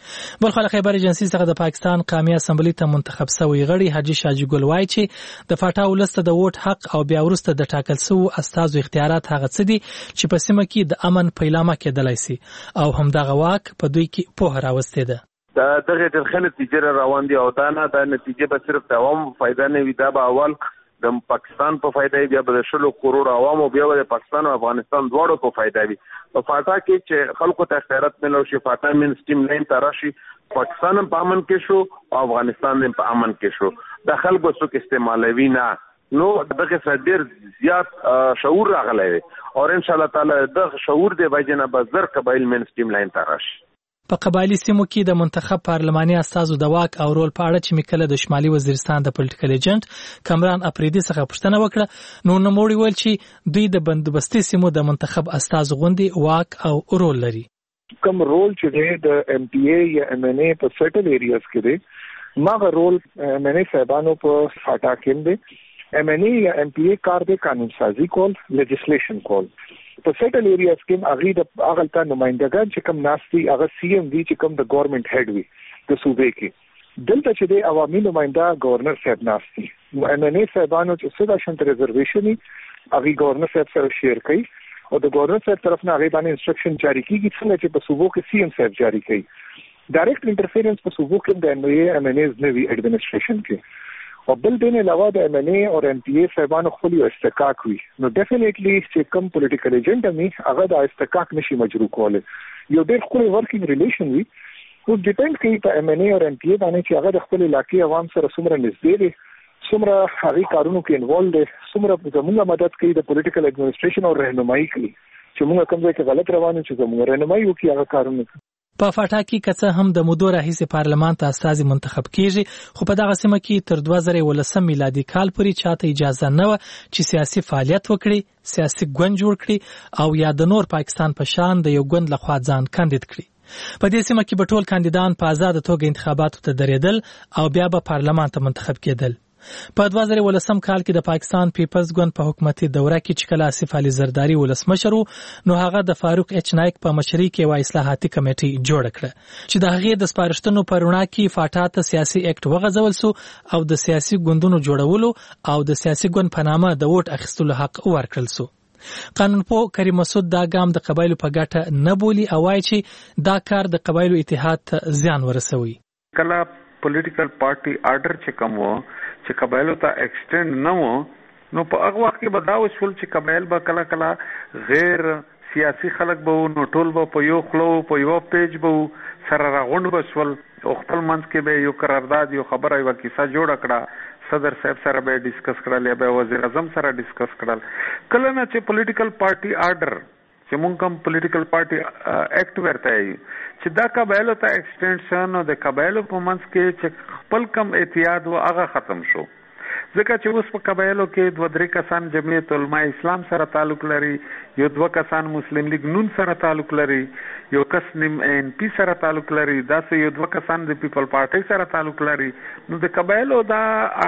بل خو خبر ایجنسی څخه د پاکستان قومي اسمبلی ته منتخب شوی غړي حاجی شاجي ګل وایي چې د فاټا ولسته د ووټ حق او بیا ورسته د ټاکل شوی استازو اختیارات هغه څه دي چې په سیمه کې د امن پیلامه کېدلای شي او همدغه واک په دوی کې په راوستي ده. دغه د خلک نتیجه روان دي او دا نه د نتیجه به صرف د عوام فائدہ نه وي، دا به اول د پاکستان په فائدہ بیا به 100 کروڑ عوام او بیا د پاکستان او افغانستان دواړو په فائدہ وي. په فاټا کې چې خلکو ته اختیارات ملو شي، فاټا مین سټیم لاین تراشي، پاکستان په امن کې شو او افغانستان په امن کې شو. د خلکو څوک استعمالوي نه، نو دغه څه ډیر زیات شعور راغلی او ان شاء الله تعالی د شعور دی وجنه بزر قبایل مین سټیم لاین تراشي. په قبایلی سیمو کې د منتخب پارلماني استازو د واک او رول په اړه چې میکله د شمالي وزیرستان د پولیټیکل ایجنټ کامران اپریدي څخه پوښتنه وکړه، نو نوموړي ویل چې دوی د بندوبستي سیمو د منتخب استازو غوندي واک او رول لري. کوم رول چې د ام پی ای یا ام ان ای په سټل ایریاز کې دی، ماغه رول ام ان ای صاحبانو په فاټا کې دی. ام ان ای یا ام پی ای کار د قانون سازی کول، لیجسلیشن کول. په سټل ایریاز کې هغه د اغلطه نمائندګان چې کوم ناشتي هغه سی ام وی چې کوم د ګورنمنت هډ وی د صوبې کې دلته چې د عوامي نمائنده گورنر صاحب ناشتي ام ان ای صاحبانو چې څه د شنت ریزرویشن هغه گورنر صاحب سره شیر کوي او د گورنر صاحب طرف نه هغه باندې انسټرکشن جاری کیږي څنګه چې په صوبو کې سی ام صاحب جاری کوي. ډایرکټ انټرفیرنس په صوبو کې د ام ان ای نوی ایڈمنسټریشن کې او بل دین علاوه د ام ان ای او ام پی ای صاحبانو خپل استحقاق وي، نو ډیفینیټلی چې کوم پولیټیکل ایجنټ می هغه د استحقاق نشي مجروح کوله. یو ډېر خپل ورکینګ ریلیشن وي، نو ډیپند کوي په ام ان ای او ام پی ای باندې چې هغه د خپل علاقې عوام سره څومره نږدې دي، څومره هغه کارونو کې انوالو دي، څومره زموږه مدد کوي د پولیټیکل ایڈمنسټریشن او رهنمایي کوي چې موږ کوم ځای کې غلط روانو چې زموږ رهنمایي وکړي هغه کارونه. په فاټا کې کڅه هم د مودو راهیسې پارلمان ته استازي منتخب کیږي، خو په دغه سیمه کې تر 2019 میلادي کال پورې چاته اجازه نه و چې سیاسي فعالیت وکړي، سیاسي ګوند جوړ کړي او یا د نور پاکستان په شان د یو ګوند لخوا ځان کاندید کړي. په دې سیمه کې به ټول کاندیدان په آزاد توګه انتخاباتو ته درېدل او بیا به پارلمان ته منتخب کېدل. په 2019 کال کې د پاکستان پیپلز ګوند په حکومتي دوره کې چې کله آصف علي زرداری ولسمشر نو هغه د فاروق اچ نایک په مشرۍ کې یو اصلاحاتي کمیټه جوړ کړه چې د هغې د سپارښتنو په رڼا کې فاټا ته سیاسي اکټ وغځول سو او د سیاسي ګوندونو جوړولو او د سیاسي ګوند په نامه د ووټ اخیستلو حق ورکړل سو. قانونپوه کریم مسعود دا ګام د قبایلو په ګټه نه بولي او وايي چې دا کار د قبایلو اتحاد ته زیان ورسوي. کله پولیټیکل پارټي آرډر چې کوم وو چې قبایلو ته ایکسټند نه وو، نو په هغه وخت کې به دا وشول چې قبایل به کله کله غیر سیاسي خلک به نو ټول به په یو خلو په یو پیج به سره راغونډ بشول او خپل منځ کې به یو قرارداد یو خبره یو کیسه جوړ کړه، صدر صاحب سره به ډیسکس کړل یا به وزیر اعظم سره ډیسکس کړل. کله نه چې پولیټیکل پارټي آرډر چې مونږ کوم پولیټیکل پارټي اکټ ورته چې دا قبایلو ته ایکسټنشن او د قبایلو په منځ کې چې خپل کم اعتیاد و هغه ختم شو، ځکه چې اوس په قبایلو کې 2-3 کسان جمعیت علماء اسلام سره تعلق لري، یو 2 کسان مسلم لیگ نون سره تعلق لري، یو کس نیم ان پی سره تعلق لري، داسې یو 2 کسان د پیپل پارټي سره تعلق لري. نو د قبایلو دا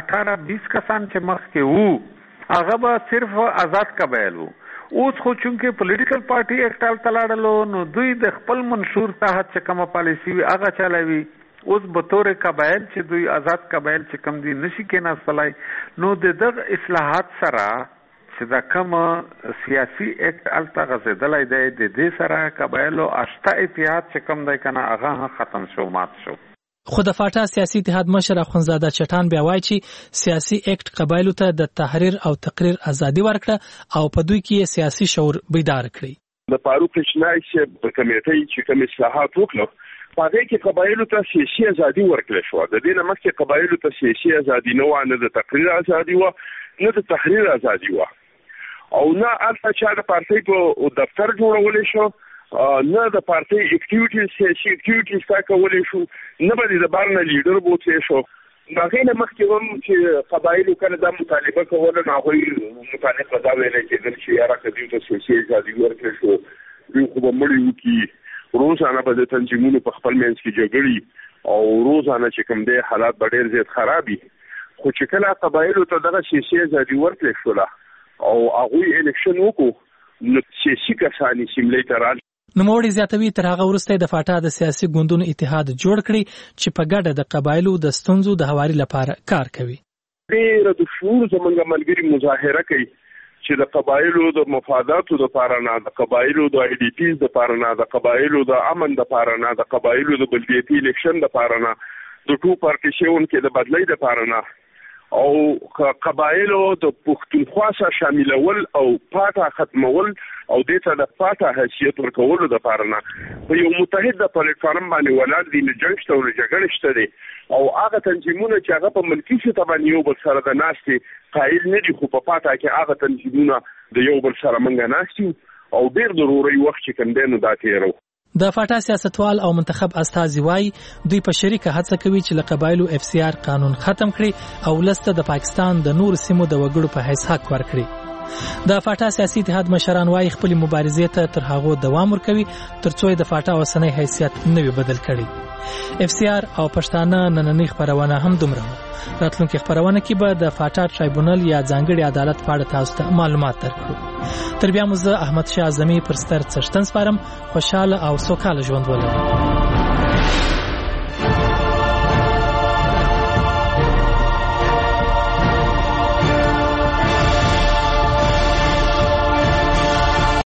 18-20 کسان چې مخ کې وو هغه به صرف آزاد قبایل وو. اوس خو چونکه پولیټیکل پارټي اکټال تلاړلو نو دوی د خپل منشور تحت چې کومه پالیسی وي هغه چلوي. اوس به تور قبایل چې دوی آزاد قبایل چې کم دي نشي کېناستلای، نو د دغه اصلاحات سره چې دا کوم سیاسي اکټ الته غځېدلی دی د دې سره قبایلو اشته اتحاد چې کوم دی کنه هغه ختم شو، مات شو. خو د فاټا سیاسي اتحاد مشر اخوندزاده چټان بیا وایي چې سیاسي اکټ قبایلو ته د تحریر او تقریر ازادي ورکړه او په دوی کې سیاسي شعور بیدار کړي. د فاروق اچنای چې کمیټې چې کوم اصلاحات وکړو پاره کې قبایلو ته سیاسي ازادي ورکړل شو. د دې نه مخکې قبایلو ته سیاسي ازادي نه و، نه د تقریر ازادي و، نه د تحریر ازادي و، او نه البته چې د پارټي په دفتر جوړول شو، نه د پارټي اکټیویټیز سیاسي اکټیویټیز تا کولای شو، نه به د بارنه لیډر بوتلی شو. هغې نه مخکې هم چې قبایلو کله دا مطالبه کوله نو هغوی مطالب به دا ویلی کېدل چې یاره که دوی ته سیاسي ازادي ورکړل شو دوی خو به مړي وکړي، روزانه به د تنظیمونو په خپل منځ کې جګړې او روزانه چې کوم دی حالات به ډېر زیات خراب وي. خو چې کله قبایلو ته دغه سیاسي ازادي ورکړل شوله او هغوی الیکشن وکړو نو سیاسي کسان یې سیملۍ ته رال نوموړي زیاتوي تر هغه وروسته د فاټا د سیاسي ګوندونو اتحاد جوړ کړي چې په ګډه د قبایلو د ستونزو د هواري لپاره کار کوي. ډېر د شعور زمونږ ملګري مظاهره کوي چې د قبایلو د مفاداتو لپاره نه، د قبایلو د آی ډي پیز لپاره نه، د قبایلو د امن لپاره نه، د قبایلو د بلدیاتي الیکشن لپاره نه، د ټو پارټیشن کې د بدلۍ لپاره نه، او قبایلو د پښتونخوا سره شاملول او پاټه ختمول او د ته د پاټه حیثیت ورکول د لپاره نه په یو متحد پلیټ فارم باندې ولر دي نه جنګ شته او جګړه شته دي او هغه تنظیمونه چې هغه په ملکی شته باندې یو بل سره د ناشتي قائل نه دي، خو په پاټه کې هغه تنظیمونه د یو بل سره منګه ناشتي او ډیر ضروري وخت چې کندنو دا تیرو. د فاټا سیاستوال او منتخب استازي وای دوی په شریکه هڅه کوي چې له قبایلو اف سی آر قانون ختم کړي او لسته د پاکستان د نور سیمو د وګړو په حیث حق ورکړي. د فاټا سیاسي اتحاد مشران وای خپل مبارزې ته تر هغه دوام ورکوي ترڅو د فاټا اوسنۍ حیثیت نوي بدل کړي. اف سی آر او پښتانه نننۍ خبرونه هم دومره. راتلونکي خبرونه کې به د فاټا ټرایبونل یا ځانګړي عدالت په اړه تاسو ته معلومات درکړو. تر بیا مو زه احمد شاه اعظمي پر ستر څښتن سپارم. خوشاله او سوکاله ژوند ولرئ.